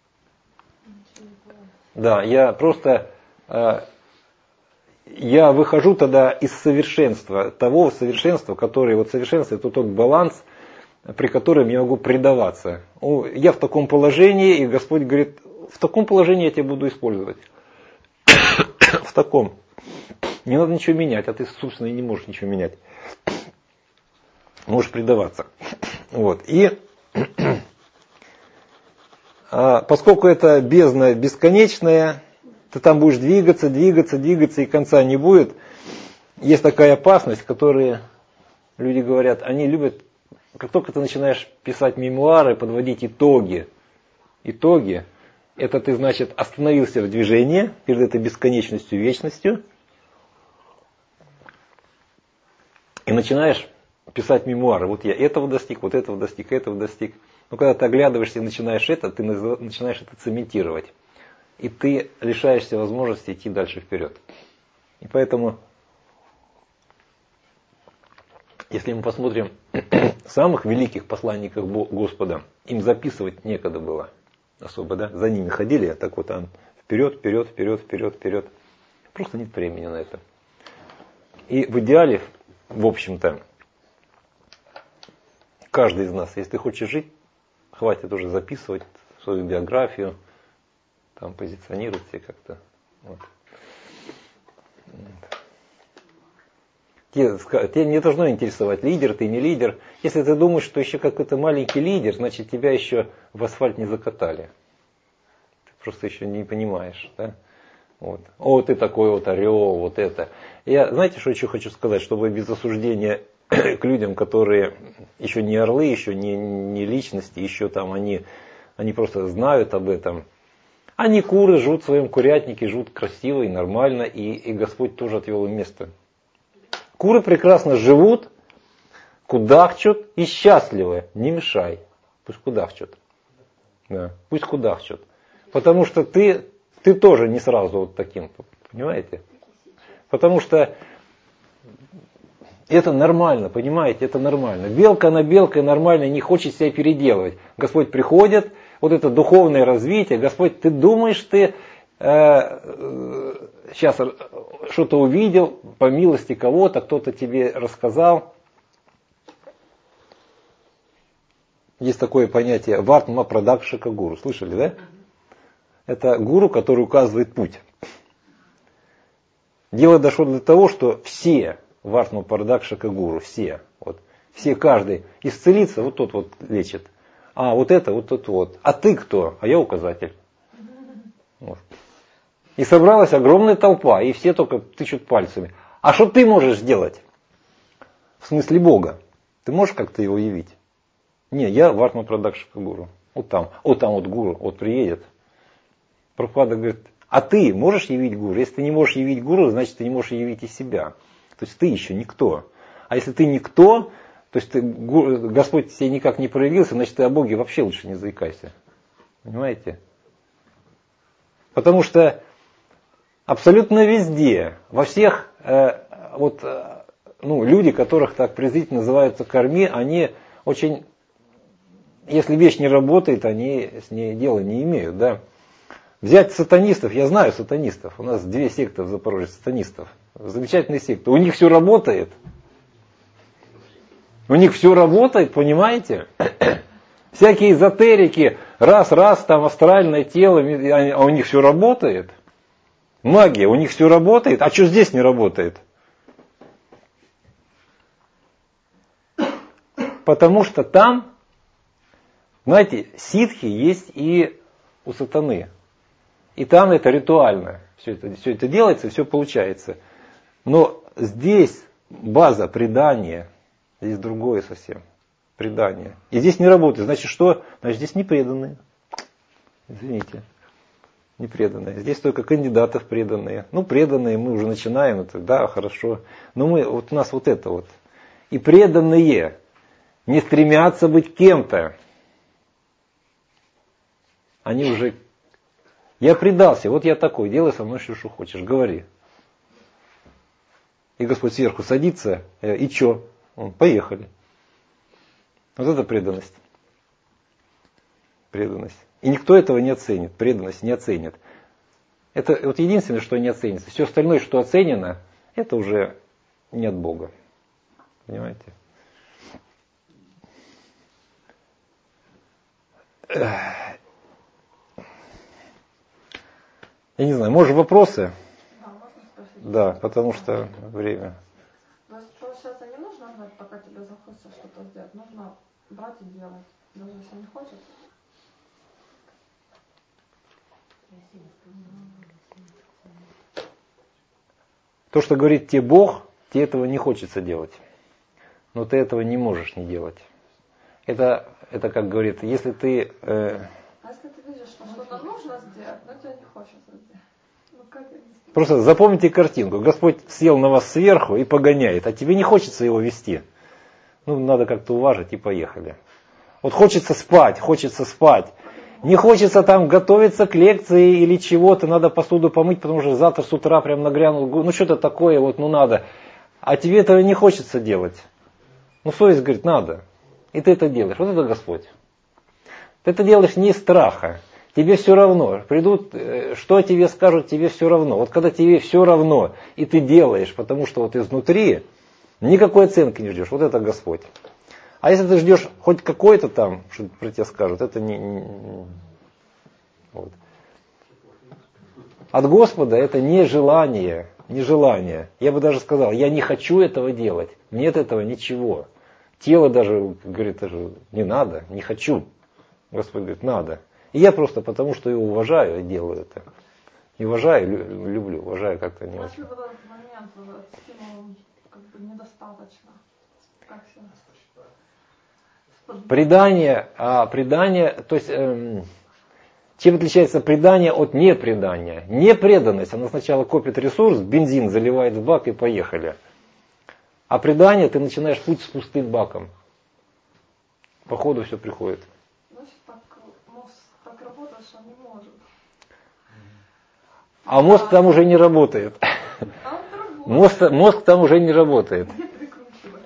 да, я просто, э, я выхожу тогда из совершенства, того совершенства, которое, вот совершенство, это тот баланс, при котором я могу предаваться. Я в таком положении, и Господь говорит, в таком положении я тебя буду использовать. В таком. Не надо ничего менять, а ты, собственно, и не можешь ничего менять. Можешь предаваться. Вот. И поскольку это бездна бесконечная, ты там будешь двигаться, двигаться, двигаться, и конца не будет. Есть такая опасность, которую люди говорят, они любят, как только ты начинаешь писать мемуары, подводить итоги, итоги, это ты, значит, остановился в движении перед этой бесконечностью, вечностью, и начинаешь писать мемуары. Вот я этого достиг, вот этого достиг, этого достиг. Но когда ты оглядываешься и начинаешь это, ты начинаешь это цементировать. И ты лишаешься возможности идти дальше вперед. И поэтому, если мы посмотрим самых великих посланников Господа, им записывать некогда было особо, да? За ними ходили, а так вот там вперед, вперед, вперед, вперед, вперед. Просто нет времени на это. И в идеале, в общем-то, каждый из нас, если ты хочешь жить, хватит уже записывать свою биографию, там позиционировать себя как-то. Вот. Тебя не должно интересовать, лидер ты, не лидер. Если ты думаешь, что еще какой-то маленький лидер, значит тебя еще в асфальт не закатали. Ты просто еще не понимаешь. Да? Вот. О, ты такой вот орел, вот это. Я, знаете, что еще хочу сказать, чтобы без осуждения к людям, которые еще не орлы, еще не, не личности, еще там они, они просто знают об этом. Они куры, живут в своем курятнике, живут красиво и нормально, и, и Господь тоже отвел им место. Куры прекрасно живут, кудахчут и счастливы, не мешай. Пусть кудахчут. Да, пусть кудахчут. Потому что ты, ты тоже не сразу вот таким, понимаете? Потому что это нормально, понимаете, это нормально. Белка на белкой нормально, не хочет себя переделывать. Господь приходит, вот это духовное развитие, Господь, ты думаешь, ты э, сейчас что-то увидел, по милости кого-то, кто-то тебе рассказал. Есть такое понятие Вартма Прадакшика Гуру. Слышали, да? Это гуру, который указывает путь. Дело дошло до того, что все Вартма Прадакшика Гуру, все, вот, все, каждый исцелится, вот тот вот лечит. А вот это, вот тот вот. А ты кто? А я указатель. Вот. И собралась огромная толпа, и все только тычут пальцами. А что ты можешь сделать? В смысле Бога. Ты можешь как-то его явить? Не, я Вартма Прадакшика Гуру. Вот там, вот там вот гуру, вот приедет. Прабхупада говорит, а ты можешь явить гуру? Если ты не можешь явить гуру, значит ты не можешь явить и себя. То есть ты еще никто. А если ты никто, то есть ты, Господь тебе никак не проявился, значит ты о Боге вообще лучше не заикайся. Понимаете? Потому что абсолютно везде, во всех, э, вот, э, ну, люди, которых так презрительно называются карми, они очень, если вещь не работает, они с ней дела не имеют, да. Взять сатанистов, я знаю сатанистов, у нас две секты в Запорожье сатанистов, замечательные секты, у них все работает, у них все работает, понимаете? Всякие эзотерики, раз-раз, там астральное тело, а у них все работает. Магия, у них все работает, а что здесь не работает? Потому что там, знаете, ситхи есть и у сатаны. И там это ритуально. Все это, все это делается, все получается. Но здесь база предания, здесь другое совсем. Предание. И здесь не работает. Значит, что? Значит, здесь не преданные. Извините. Не преданные. Здесь только кандидатов преданные. Ну, преданные мы уже начинаем. Это, да, хорошо. Но мы, вот у нас вот это вот. И преданные. не стремятся быть кем-то. Они уже... Я предался, вот я такой, делай со мной все, что хочешь, говори. И Господь сверху садится, и что? Он, поехали. Вот это преданность. Преданность. И никто этого не оценит, преданность не оценит. Это вот единственное, что не оценится. Все остальное, что оценено, это уже не от Бога. Понимаете? Я не знаю, может вопросы? Да, можно спросить? Да, потому что время. То есть, получается, не нужно ждать, пока тебе захочется что-то сделать. Нужно брать и делать, даже если не хочется. То, что говорит тебе Бог, тебе этого не хочется делать. Но ты этого не можешь не делать. Это, это как говорит, если ты... Э, А если ты видишь, что что-то нужно сделать, но тебе не хочется сделать? Ну как это? Просто запомните картинку. Господь сел на вас сверху и погоняет, а тебе не хочется его вести. Ну, надо как-то уважить и поехали. Вот хочется спать, хочется спать. Не хочется там готовиться к лекции или чего-то, надо посуду помыть, потому что завтра с утра прям нагрянул, ну что-то такое, вот, ну надо. А тебе этого не хочется делать. Ну совесть говорит, надо. И ты это делаешь. Вот это Господь. Ты это делаешь не из страха. Тебе все равно. Придут, что тебе скажут, тебе все равно. Вот когда тебе все равно, и ты делаешь, потому что вот изнутри никакой оценки не ждешь. Вот это Господь. А если ты ждешь хоть какой-то там, что про тебя скажут, это не... не вот. От Господа это не желание, не желание. Я бы даже сказал, я не хочу этого делать. Нет этого ничего. Тело даже говорит, даже не надо, не хочу. Господь говорит, надо. И я просто потому, что его уважаю, делаю это. Не уважаю, люблю, уважаю как-то не очень. Если в этот момент вот, стимула как бы недостаточно, как себя? Предание, а, предание, то есть, эм, чем отличается предание от непредания? Непреданность, она сначала копит ресурс, бензин заливает в бак и поехали. А предание, ты начинаешь путь с пустым баком. По ходу все приходит. Значит, так мозг так работает, что не может. А мозг там уже не работает. А он работает. Мозг, мозг там уже не работает. Где прикручивать?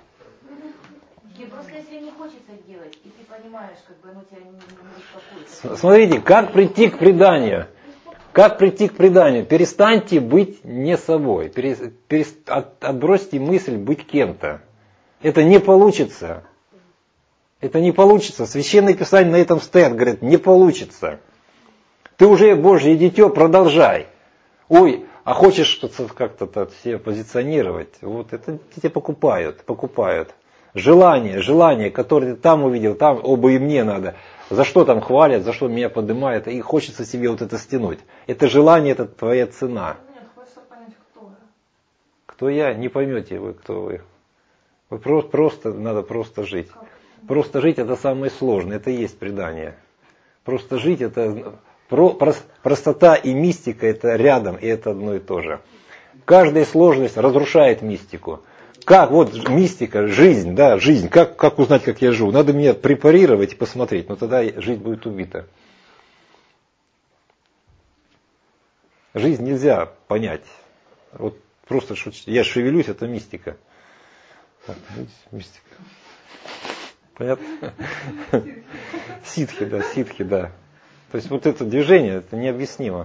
И просто если не хочется делать, и ты понимаешь, как бы оно тебя не, не беспокоит. Смотрите, как прийти к преданию? Как прийти к преданию? Перестаньте быть не собой. Перес, перес, от, отбросьте мысль быть кем-то. Это не получится. Это не получится. Священное Писание на этом стоят, говорят, не получится. Ты уже Божье дитё, продолжай. Ой, а хочешь что-то как-то все позиционировать, вот это тебя покупают, покупают. Желание, желание, которое ты там увидел, там, оба и мне надо. За что там хвалят, за что меня поднимают, и хочется себе вот это стянуть. Это желание, это твоя цена. Нет, хочется понять, кто я. Кто я, не поймете вы, кто вы. Вы просто, просто надо просто жить. Как? Просто жить это самое сложное, это и есть предание. Просто жить это... Про, прос, простота и мистика это рядом, и это одно и то же. Каждая сложность разрушает мистику. Как, вот мистика, жизнь, да, жизнь, как, как узнать, как я живу? Надо меня препарировать и посмотреть, но тогда жизнь будет убита. Жизнь нельзя понять. Вот просто я шевелюсь, это мистика. Так, мистика. Понятно? Ситхи, да, ситхи, да. То есть вот это движение, это необъяснимо.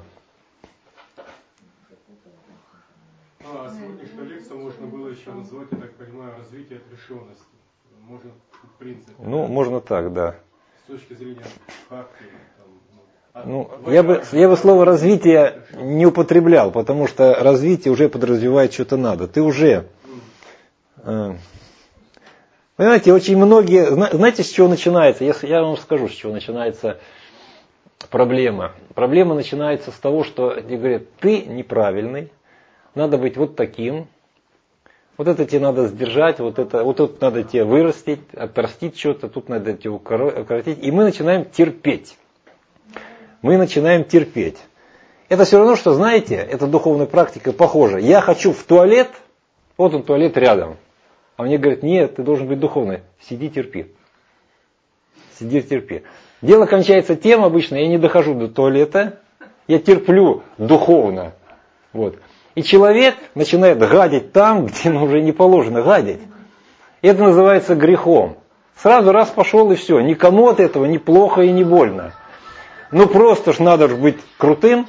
А сегодняшнюю лекцию можно было еще назвать, я так понимаю, развитие отрешенности. Можно, в принципе. Ну, можно так, да. С точки зрения бхакти. Там, ну, ну, я, бы, я бы слово развитие не употреблял, потому что развитие уже подразумевает что-то надо. Ты уже... Э, понимаете, очень многие... Знаете, с чего начинается? Я, я вам скажу, с чего начинается... Проблема. Проблема начинается с того, что тебе говорят, ты неправильный, надо быть вот таким, вот это тебе надо сдержать, вот это, вот тут надо тебе вырастить, отрастить что-то, тут надо тебе укоротить. И мы начинаем терпеть. Мы начинаем терпеть. Это все равно, что, знаете, эта духовная практика похожа. Я хочу в туалет, вот он туалет рядом. А мне говорят, нет, ты должен быть духовный. Сиди, терпи. Сиди, терпи. Дело кончается тем обычно, я не дохожу до туалета, я терплю духовно. Вот. И человек начинает гадить там, где ему уже не положено гадить. Это называется грехом. Сразу раз пошел и все. Никому от этого не плохо и не больно. Ну просто ж надо же быть крутым.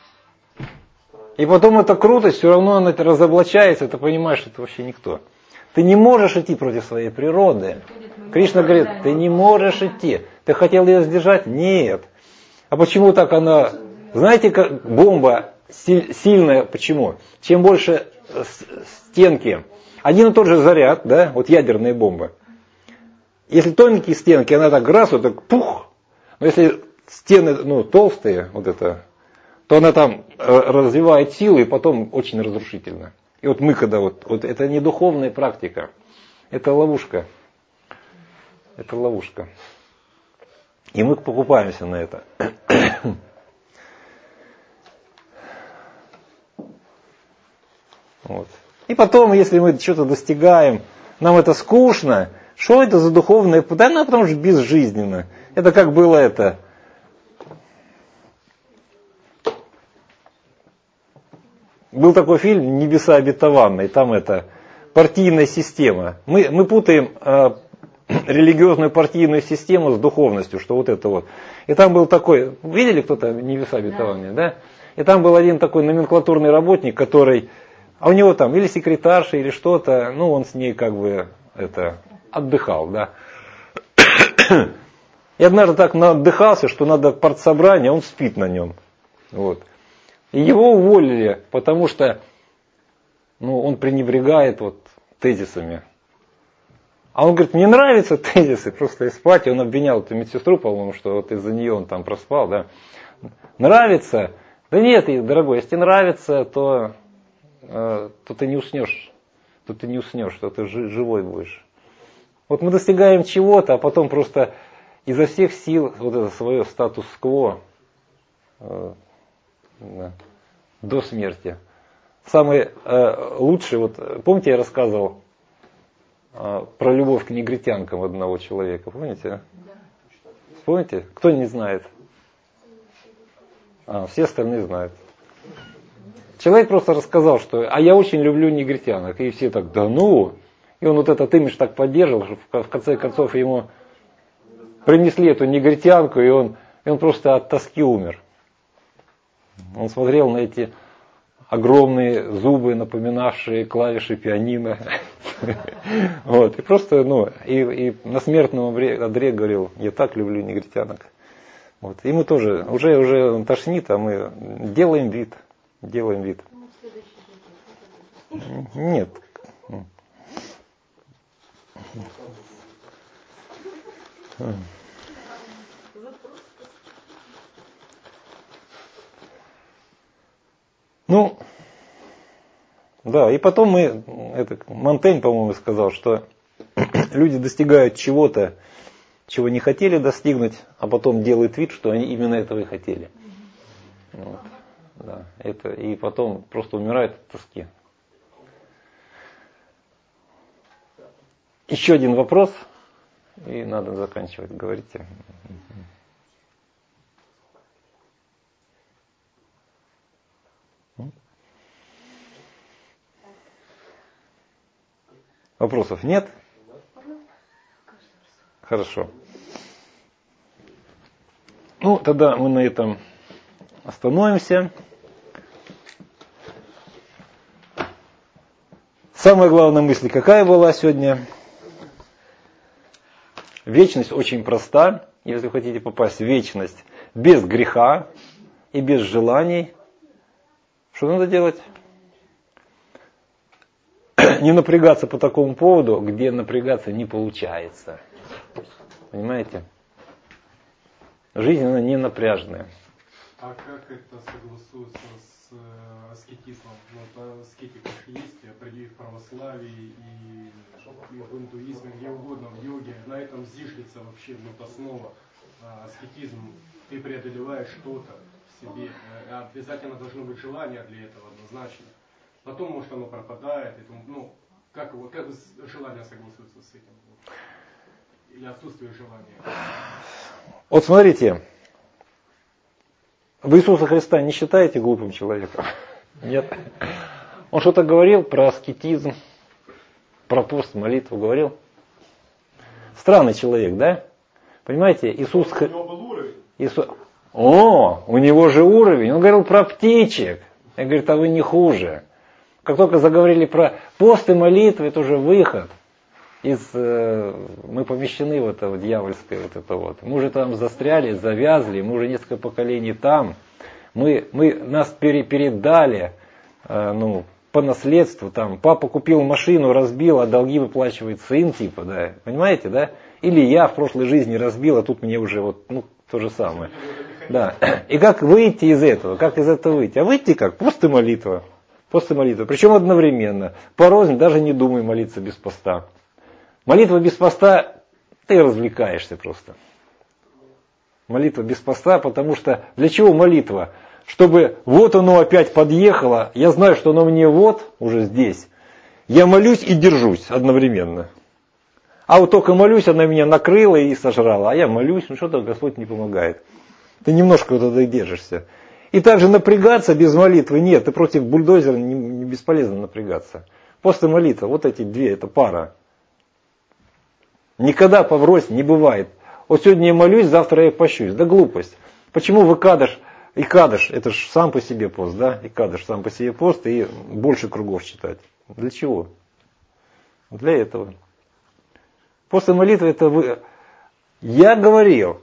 И потом эта крутость, все равно она разоблачается, ты понимаешь, что это вообще никто. Ты не можешь идти против своей природы. Кришна говорит, ты не можешь идти. Ты хотел ее сдержать? Нет. А почему так она... Знаете, как бомба сильная, почему? Чем больше стенки, один и тот же заряд, да, вот ядерные бомбы. Если тонкие стенки, она так раз, вот так пух. Но если стены, ну, толстые, вот это, то она там развивает силу и потом очень разрушительно. И вот мы когда вот, вот это не духовная практика, это ловушка. Это ловушка. И мы покупаемся на это. Вот. И потом, если мы что-то достигаем, нам это скучно, что это за духовное? Да, ну, потому что безжизненно. Это как было это. Был такой фильм «Небеса обетованные», там это партийная система. Мы, мы путаем э, религиозную партийную систему с духовностью, что вот это вот. И там был такой, видели кто-то «Небеса обетованные», да? И там был один такой номенклатурный работник, который, а у него там или секретарша, или что-то, ну он с ней как бы это отдыхал, да. И однажды так отдыхался, что надо партсобрание, он спит на нем. Вот. И его уволили, потому что ну, он пренебрегает вот тезисами. А он говорит, мне нравятся тезисы, просто и спать. И он обвинял эту медсестру, по-моему, что вот из-за нее он там проспал. Да? Нравится? Да нет, дорогой, если тебе нравится, то, э, то ты не уснешь. То ты не уснешь, то ты живой будешь. Вот мы достигаем чего-то, а потом просто изо всех сил вот это свое статус-кво э, да, до смерти. Самый э, лучший, вот помните, я рассказывал э, про любовь к негритянкам одного человека, помните? Да. Помните? Кто не знает? А, все остальные знают. Человек просто рассказал, что а я очень люблю негритянок. И все так, да ну. И он вот этот имидж так поддерживал, что в конце концов ему принесли эту негритянку, и он, и он просто от тоски умер. Он смотрел на эти огромные зубы, напоминавшие клавиши пианино. Вот. И просто, ну, и, и на смертном одре говорил, я так люблю негритянок. Вот. И мы тоже, уже, уже тошнит, а мы делаем вид. Делаем вид. Нет. Ну, да, и потом мы, это, Монтень, по-моему, сказал, что люди достигают чего-то, чего не хотели достигнуть, а потом делают вид, что они именно этого и хотели. Вот, да, это, и потом просто умирают от тоски. Еще один вопрос, и надо заканчивать, говорите. Вопросов нет? Хорошо. Ну, тогда мы на этом остановимся. Самая главная мысль какая была сегодня? Вечность очень проста. Если вы хотите попасть в вечность без греха и без желаний, что надо делать? Не напрягаться по такому поводу, где напрягаться не получается. Понимаете? Жизнь, она не напряжная. А как это согласуется с э, аскетизмом? Ну, аскетика есть, и в православии, и, и в индуизме, где угодно, в йоге. На этом зиждется вообще вот основа. А, аскетизм, ты преодолеваешь что-то в себе. А обязательно должно быть желание для этого, однозначно. Потом, может, оно пропадает. И, ну, Как, его, как желание согласуется с этим? Или отсутствие желания? Вот смотрите, вы Иисуса Христа не считаете глупым человеком? Нет. Он что-то говорил про аскетизм, про пост, молитву говорил. Странный человек, да? Понимаете, Иисус... У него был уровень. Иисус... О, у него же уровень. Он говорил про птичек. Я говорю, а вы не хуже. Как только заговорили про пост и молитвы, это уже выход. Из, э, мы помещены в это вот дьявольское вот это вот. Мы уже там застряли, завязли, мы уже несколько поколений там. Мы, мы, нас пере, передали э, ну, по наследству. Там, папа купил машину, разбил, а долги выплачивает сын, типа, да. Понимаете, да? Или я в прошлой жизни разбил, а тут мне уже вот, ну, то же самое. Да. И как выйти из этого? Как из этого выйти? А выйти как? Пост и молитва. Пост и молитва. Причем одновременно. Порознь, даже не думай молиться без поста. Молитва без поста, ты развлекаешься просто. Молитва без поста, потому что для чего молитва? Чтобы вот оно опять подъехало, я знаю, что оно мне вот, уже здесь. Я молюсь и держусь одновременно. А вот только молюсь, она меня накрыла и сожрала. А я молюсь, ну что-то Господь не помогает. Ты немножко вот туда держишься. И также напрягаться без молитвы нет. Ты против бульдозера не, не бесполезно напрягаться. Пост и молитва, вот эти две, это пара. Никогда поврось не бывает. Вот сегодня я молюсь, завтра я пощусь. Да глупость. Почему вы кадыш и кадыш, это же сам по себе пост, да? И кадыш сам по себе пост, и больше кругов читать. Для чего? Для этого. Пост и молитва это вы... Я говорил,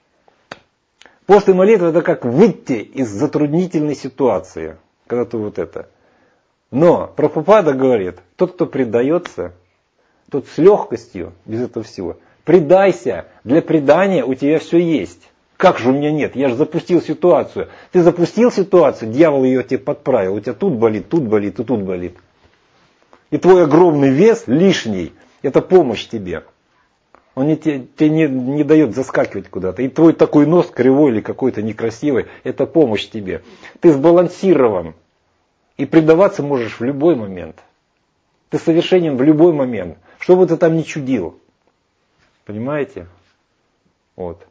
пост и молитва это как выйти из затруднительной ситуации. Когда ты вот это. Но Прабхупада говорит, тот, кто предается, тот с легкостью, без этого всего, предайся. Для предания у тебя все есть. Как же у меня нет? Я же запустил ситуацию. Ты запустил ситуацию, дьявол ее тебе подправил. У тебя тут болит, тут болит и тут болит. И твой огромный вес лишний, это помощь тебе. Он не, тебе, тебе не, не дает заскакивать куда-то. И твой такой нос кривой или какой-то некрасивый, это помощь тебе. Ты сбалансирован. И предаваться можешь в любой момент. Ты совершенен в любой момент. Что бы ты там ни чудил. Понимаете? Вот.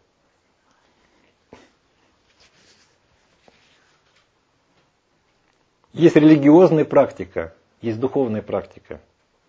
Есть религиозная практика, есть духовная практика.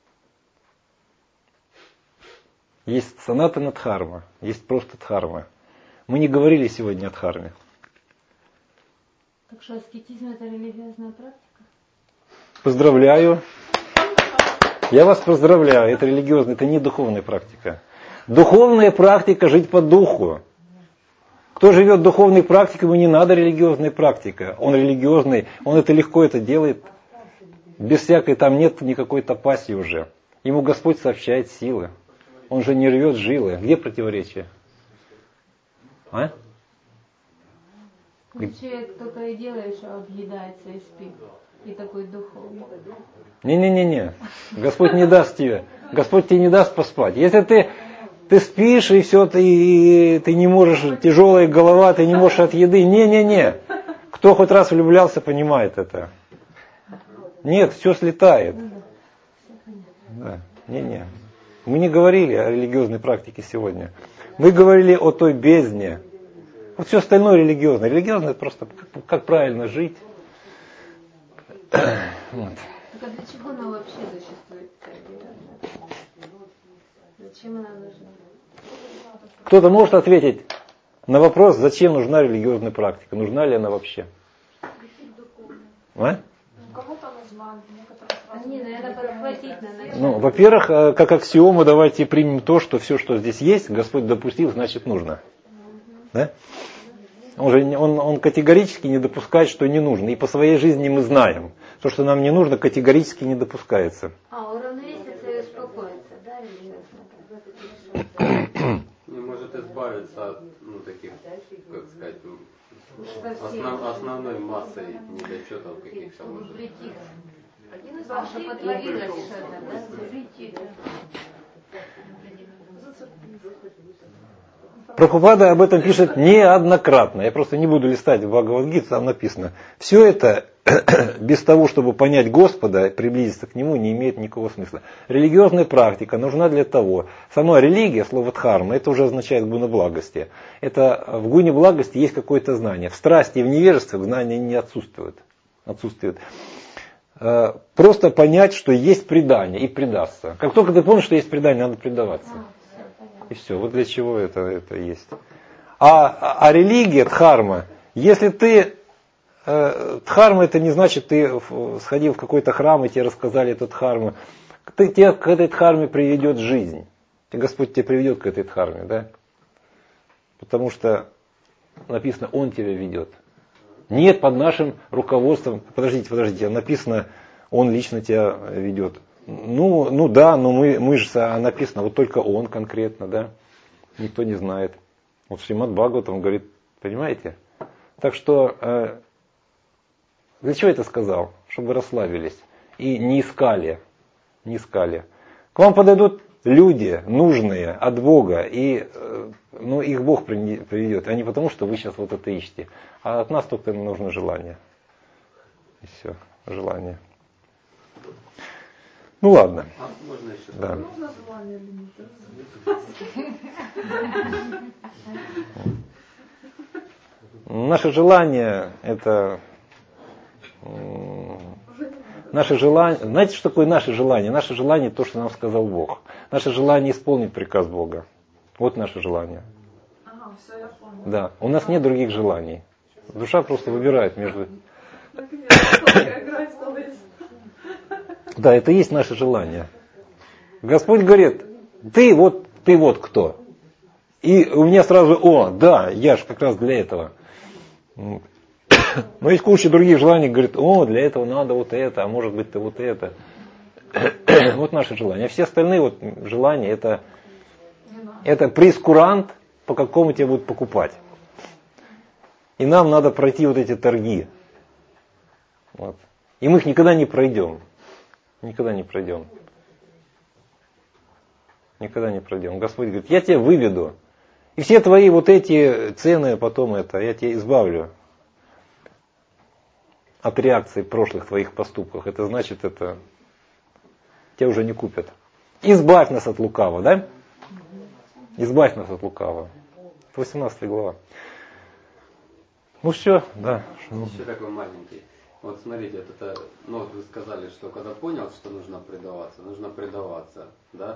Есть санатана дхарма, есть просто дхарма. Мы не говорили сегодня о дхарме. Так что аскетизм это религиозная практика? Поздравляю. Я вас поздравляю. Это религиозная, это не духовная практика. Духовная практика жить по духу. Кто живет духовной практикой, ему не надо религиозная практика. Он религиозный, он это легко это делает. Без всякой, там нет никакой тапаси уже. Ему Господь сообщает силы. Он же не рвет жилы. Где противоречие? А? Ну, человек только и делает, что объедается и спит. И такой духовный. Не-не-не-не. Господь не даст тебе. Господь тебе не даст поспать. Если ты, ты спишь, и все, ты, ты не можешь, тяжелая голова, ты не можешь от еды. Не-не-не. Кто хоть раз влюблялся, понимает это. Нет, все слетает. Да. Не-не. Мы не говорили о религиозной практике сегодня. Мы говорили о той бездне. Вот все остальное религиозное. Религиозное это просто как, как правильно жить. Вот. Так а для чего она вообще существует? Зачем она нужна? Кто-то может ответить на вопрос, зачем нужна религиозная практика? Нужна ли она вообще? А? Кому-то нужна, некоторые сразу. Не, наверное, подхватить надо. Ну, во-первых, как аксиому давайте примем то, что все, что здесь есть, Господь допустил, значит нужно. Да? Он, же, он, он категорически не допускает, что не нужно. И по своей жизни мы знаем. То, что нам не нужно, категорически не допускается. А, уравновеситься и успокоиться, да, Не может избавиться от, ну, таких, как сказать, основ, основной массой недочетов каких-то может. Один из ваших подтворилось что-то, да? Прабхупада об этом пишет неоднократно. Я просто не буду листать в Бхагавад-гиту, там написано. Все это без того, чтобы понять Господа, приблизиться к Нему, не имеет никакого смысла. Религиозная практика нужна для того. Сама религия, слово дхарма, это уже означает гуна благости. Это в гуне благости есть какое-то знание. В страсти и в невежестве знания не отсутствуют. отсутствуют. Просто понять, что есть предание, и предаться. Как только ты помнишь, что есть предание, надо предаваться. И все. Вот для чего это, это есть. А, а религия, дхарма, если ты... Дхарма это не значит, ты сходил в какой-то храм, и тебе рассказали эту дхарму. Ты, тебя к этой дхарме приведет жизнь. И Господь тебя приведет к этой дхарме, да? Потому что написано, Он тебя ведет. Нет, под нашим руководством, подождите, подождите, написано, Он лично тебя ведет. Ну, ну да, но мы, мы же, а написано, вот только Он конкретно, да? Никто не знает. Вот Шримад Бхагаватам говорит, понимаете? Так что... Для чего это сказал? Чтобы расслабились и не искали, не искали. К вам подойдут люди нужные от Бога, и ну, их Бог приведет, а не потому, что вы сейчас вот это ищете. А от нас только нужно желание. И все, желание. Ну ладно. А можно еще? Да. Нужно желание лимита. Наше желание это... Наше желание, знаете, что такое наше желание? Наше желание то, что нам сказал Бог. Наше желание исполнить приказ Бога. Вот наше желание. Ага, все, я понял. Да, у нас нет других желаний. Душа просто выбирает между... Да, это и есть наше желание. Господь говорит, ты вот, ты вот кто. И у меня сразу, о, да, я же как раз для этого. Но есть куча других желаний, говорит, о, для этого надо вот это, а может быть-то вот это. Вот наше желание. А все остальные вот желания, это, это прейскурант, по какому тебе будут покупать. И нам надо пройти вот эти торги. Вот. И мы их никогда не пройдем. Никогда не пройдем. Никогда не пройдем. Господь говорит, я тебя выведу. И все твои вот эти цены потом это, я тебя избавлю от реакции прошлых твоих поступков. Это значит, это тебя уже не купят. Избавь нас от лукавого, да? Избавь нас от лукавого. восемнадцатая глава. Ну все, да. Еще такой маленький. Вот смотрите, вот это, ну вот вы сказали, что когда понял, что нужно предаваться, нужно предаваться, да?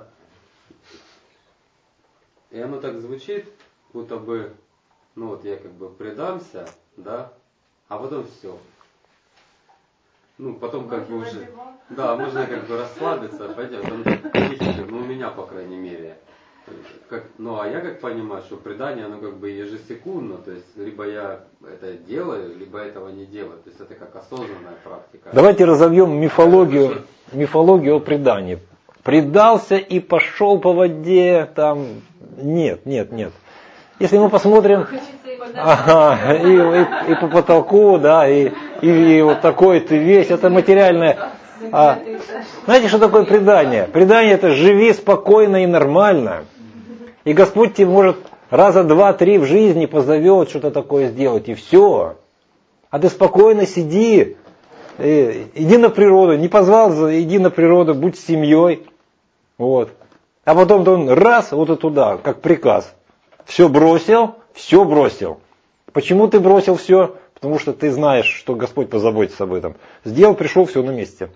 И оно так звучит, будто бы, ну вот я как бы предамся, да, а потом все. Ну, потом как бы уже, да, можно как бы расслабиться, пойдем, ну, у меня, по крайней мере. Как, ну, а я как понимаю, что предание, оно как бы ежесекундно, то есть, либо я это делаю, либо этого не делаю. То есть, это как осознанная практика. Давайте разовьем мифологию, мифологию о предании. Предался и пошел по воде, там, нет, нет, нет. Если мы посмотрим, ага, и, и, и по потолку, да, и, и, и вот такой ты весь, это материальное. А, знаете, что такое предание? Предание это живи спокойно и нормально. И Господь тебе может раза два-три в жизни позовет что-то такое сделать, и все. А ты спокойно сиди, и, иди на природу, не позвал, иди на природу, будь с семьей. Вот. А потом он раз, вот и туда, как приказ. Все бросил, все бросил. Почему ты бросил все? Потому что ты знаешь, что Господь позаботится об этом. Сделал, пришел, все на месте.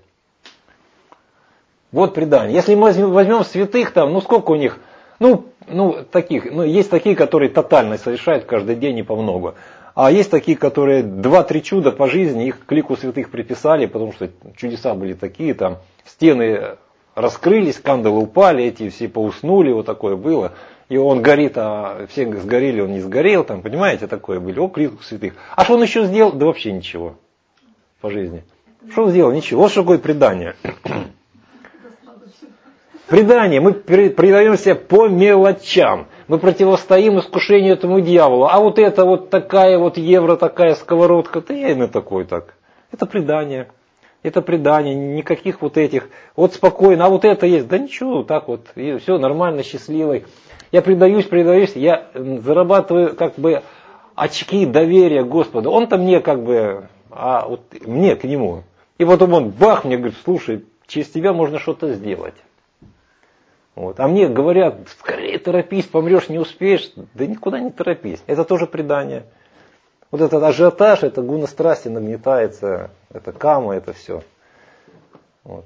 Вот предание. Если мы возьмем святых там, ну сколько у них, ну, ну таких, ну есть такие, которые тотально совершают каждый день и по много. А есть такие, которые два-три чуда по жизни, их к лику святых приписали, потому что чудеса были такие, там стены раскрылись, кандалы упали, эти все поуснули, вот такое было. И он горит, а все сгорели, он не сгорел, там, понимаете, такое были, о, клик святых. А что он еще сделал? Да вообще ничего по жизни. Что он сделал? Ничего. Вот что такое предание. Предание. Мы предаемся по мелочам. Мы противостоим искушению этому дьяволу. А вот это вот такая вот евро, такая сковородка, да я именно такой так. Это предание. Это предание, никаких вот этих. Вот спокойно, а вот это есть. Да ничего, так вот, и все нормально, счастливый. Я предаюсь, предаюсь, я зарабатываю как бы очки доверия Господу. Он-то мне как бы а вот мне к нему. И потом он бах мне говорит, слушай, через тебя можно что-то сделать. Вот. А мне говорят, скорее торопись, помрешь, не успеешь. Да никуда не торопись. Это тоже предание. Вот этот ажиотаж, это гуна страсти нагнетается, это кама, это все. Вот.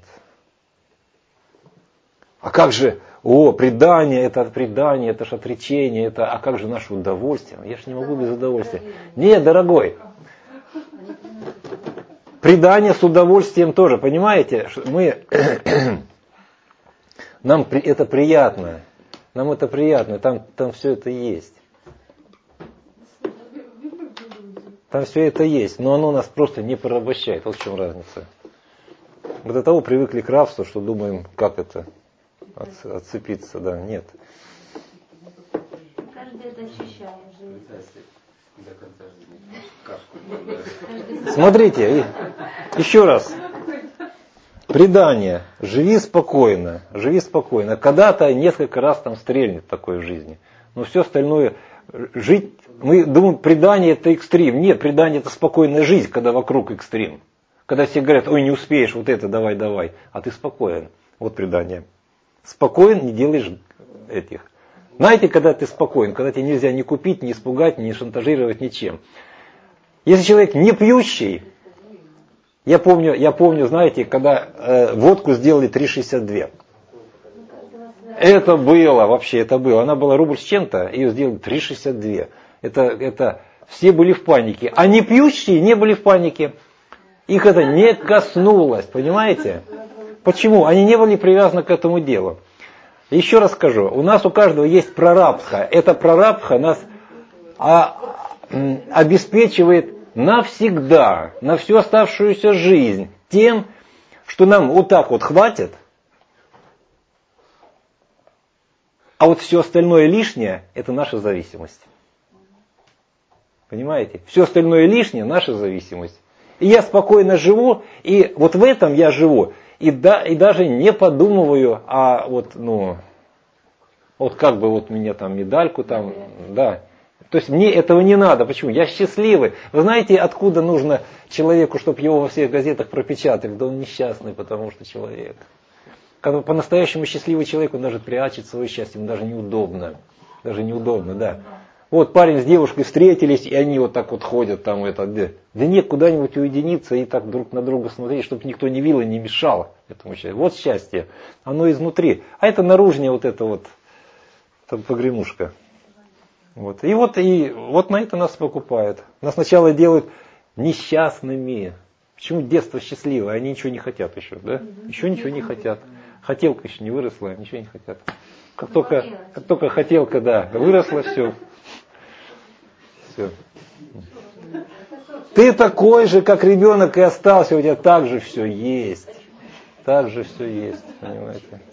А как же, о, предание, это предание, это ж отречение, это, а как же наше удовольствие? Я ж не могу без удовольствия. Нет, дорогой. Предание с удовольствием тоже, понимаете? Мы... Нам это приятно, нам это приятно, там, там все это есть. Там все это есть, но оно нас просто не порабощает, вот в чем разница. Мы до того привыкли к рабству, что думаем, как это, от, отцепиться, да, нет. Каждый это ощущает. Смотрите, еще раз. Предание. Живи спокойно. Живи спокойно. Когда-то несколько раз там стрельнет такое в жизни. Но все остальное жить. Мы думаем, предание это экстрим. Нет, предание это спокойная жизнь, когда вокруг экстрим. Когда все говорят, ой, не успеешь, вот это давай, давай. А ты спокоен. Вот предание. Спокоен, не делаешь этих. Знаете, когда ты спокоен, когда тебе нельзя ни купить, ни испугать, ни шантажировать ничем. Если человек не пьющий, Я помню, я помню, знаете, когда э, водку сделали три шестьдесят два. Это было вообще, это было. Она была рубль с чем-то, ее сделали три шестьдесят два. Это, это, все были в панике. А не пьющие не были в панике. Их это не коснулось, понимаете? Почему? Они не были привязаны к этому делу. Еще раз скажу, у нас у каждого есть прарабдха. Эта прарабдха нас а, м, обеспечивает навсегда, на всю оставшуюся жизнь тем, что нам вот так вот хватит, а вот все остальное лишнее – это наша зависимость. Понимаете? Все остальное лишнее – наша зависимость. И я спокойно живу, и вот в этом я живу, и, да, и даже не подумываю, а вот, ну, вот как бы вот мне там медальку там, да. То есть мне этого не надо. Почему? Я счастливый. Вы знаете, откуда нужно человеку, чтобы его во всех газетах пропечатали? Да он несчастный, потому что человек. Когда по-настоящему счастливый человек, он даже прячет свое счастье, ему даже неудобно. Даже неудобно, да. Вот парень с девушкой встретились, и они вот так вот ходят там, это, да, да нет, куда-нибудь уединиться и так друг на друга смотреть, чтобы никто не видел и не мешал этому человеку. Вот счастье. Оно изнутри. А это наружнее вот это вот, там погремушка. Вот. И, вот, и вот на это нас покупают. Нас сначала делают несчастными. Почему детство счастливое? Они ничего не хотят еще. Да? Еще ничего не хотят. Хотелка еще не выросла, ничего не хотят. Как только, как только хотелка, да, выросла, все. Все. Ты такой же, как ребенок, и остался, у тебя так же все есть. Так же все есть. Понимаете?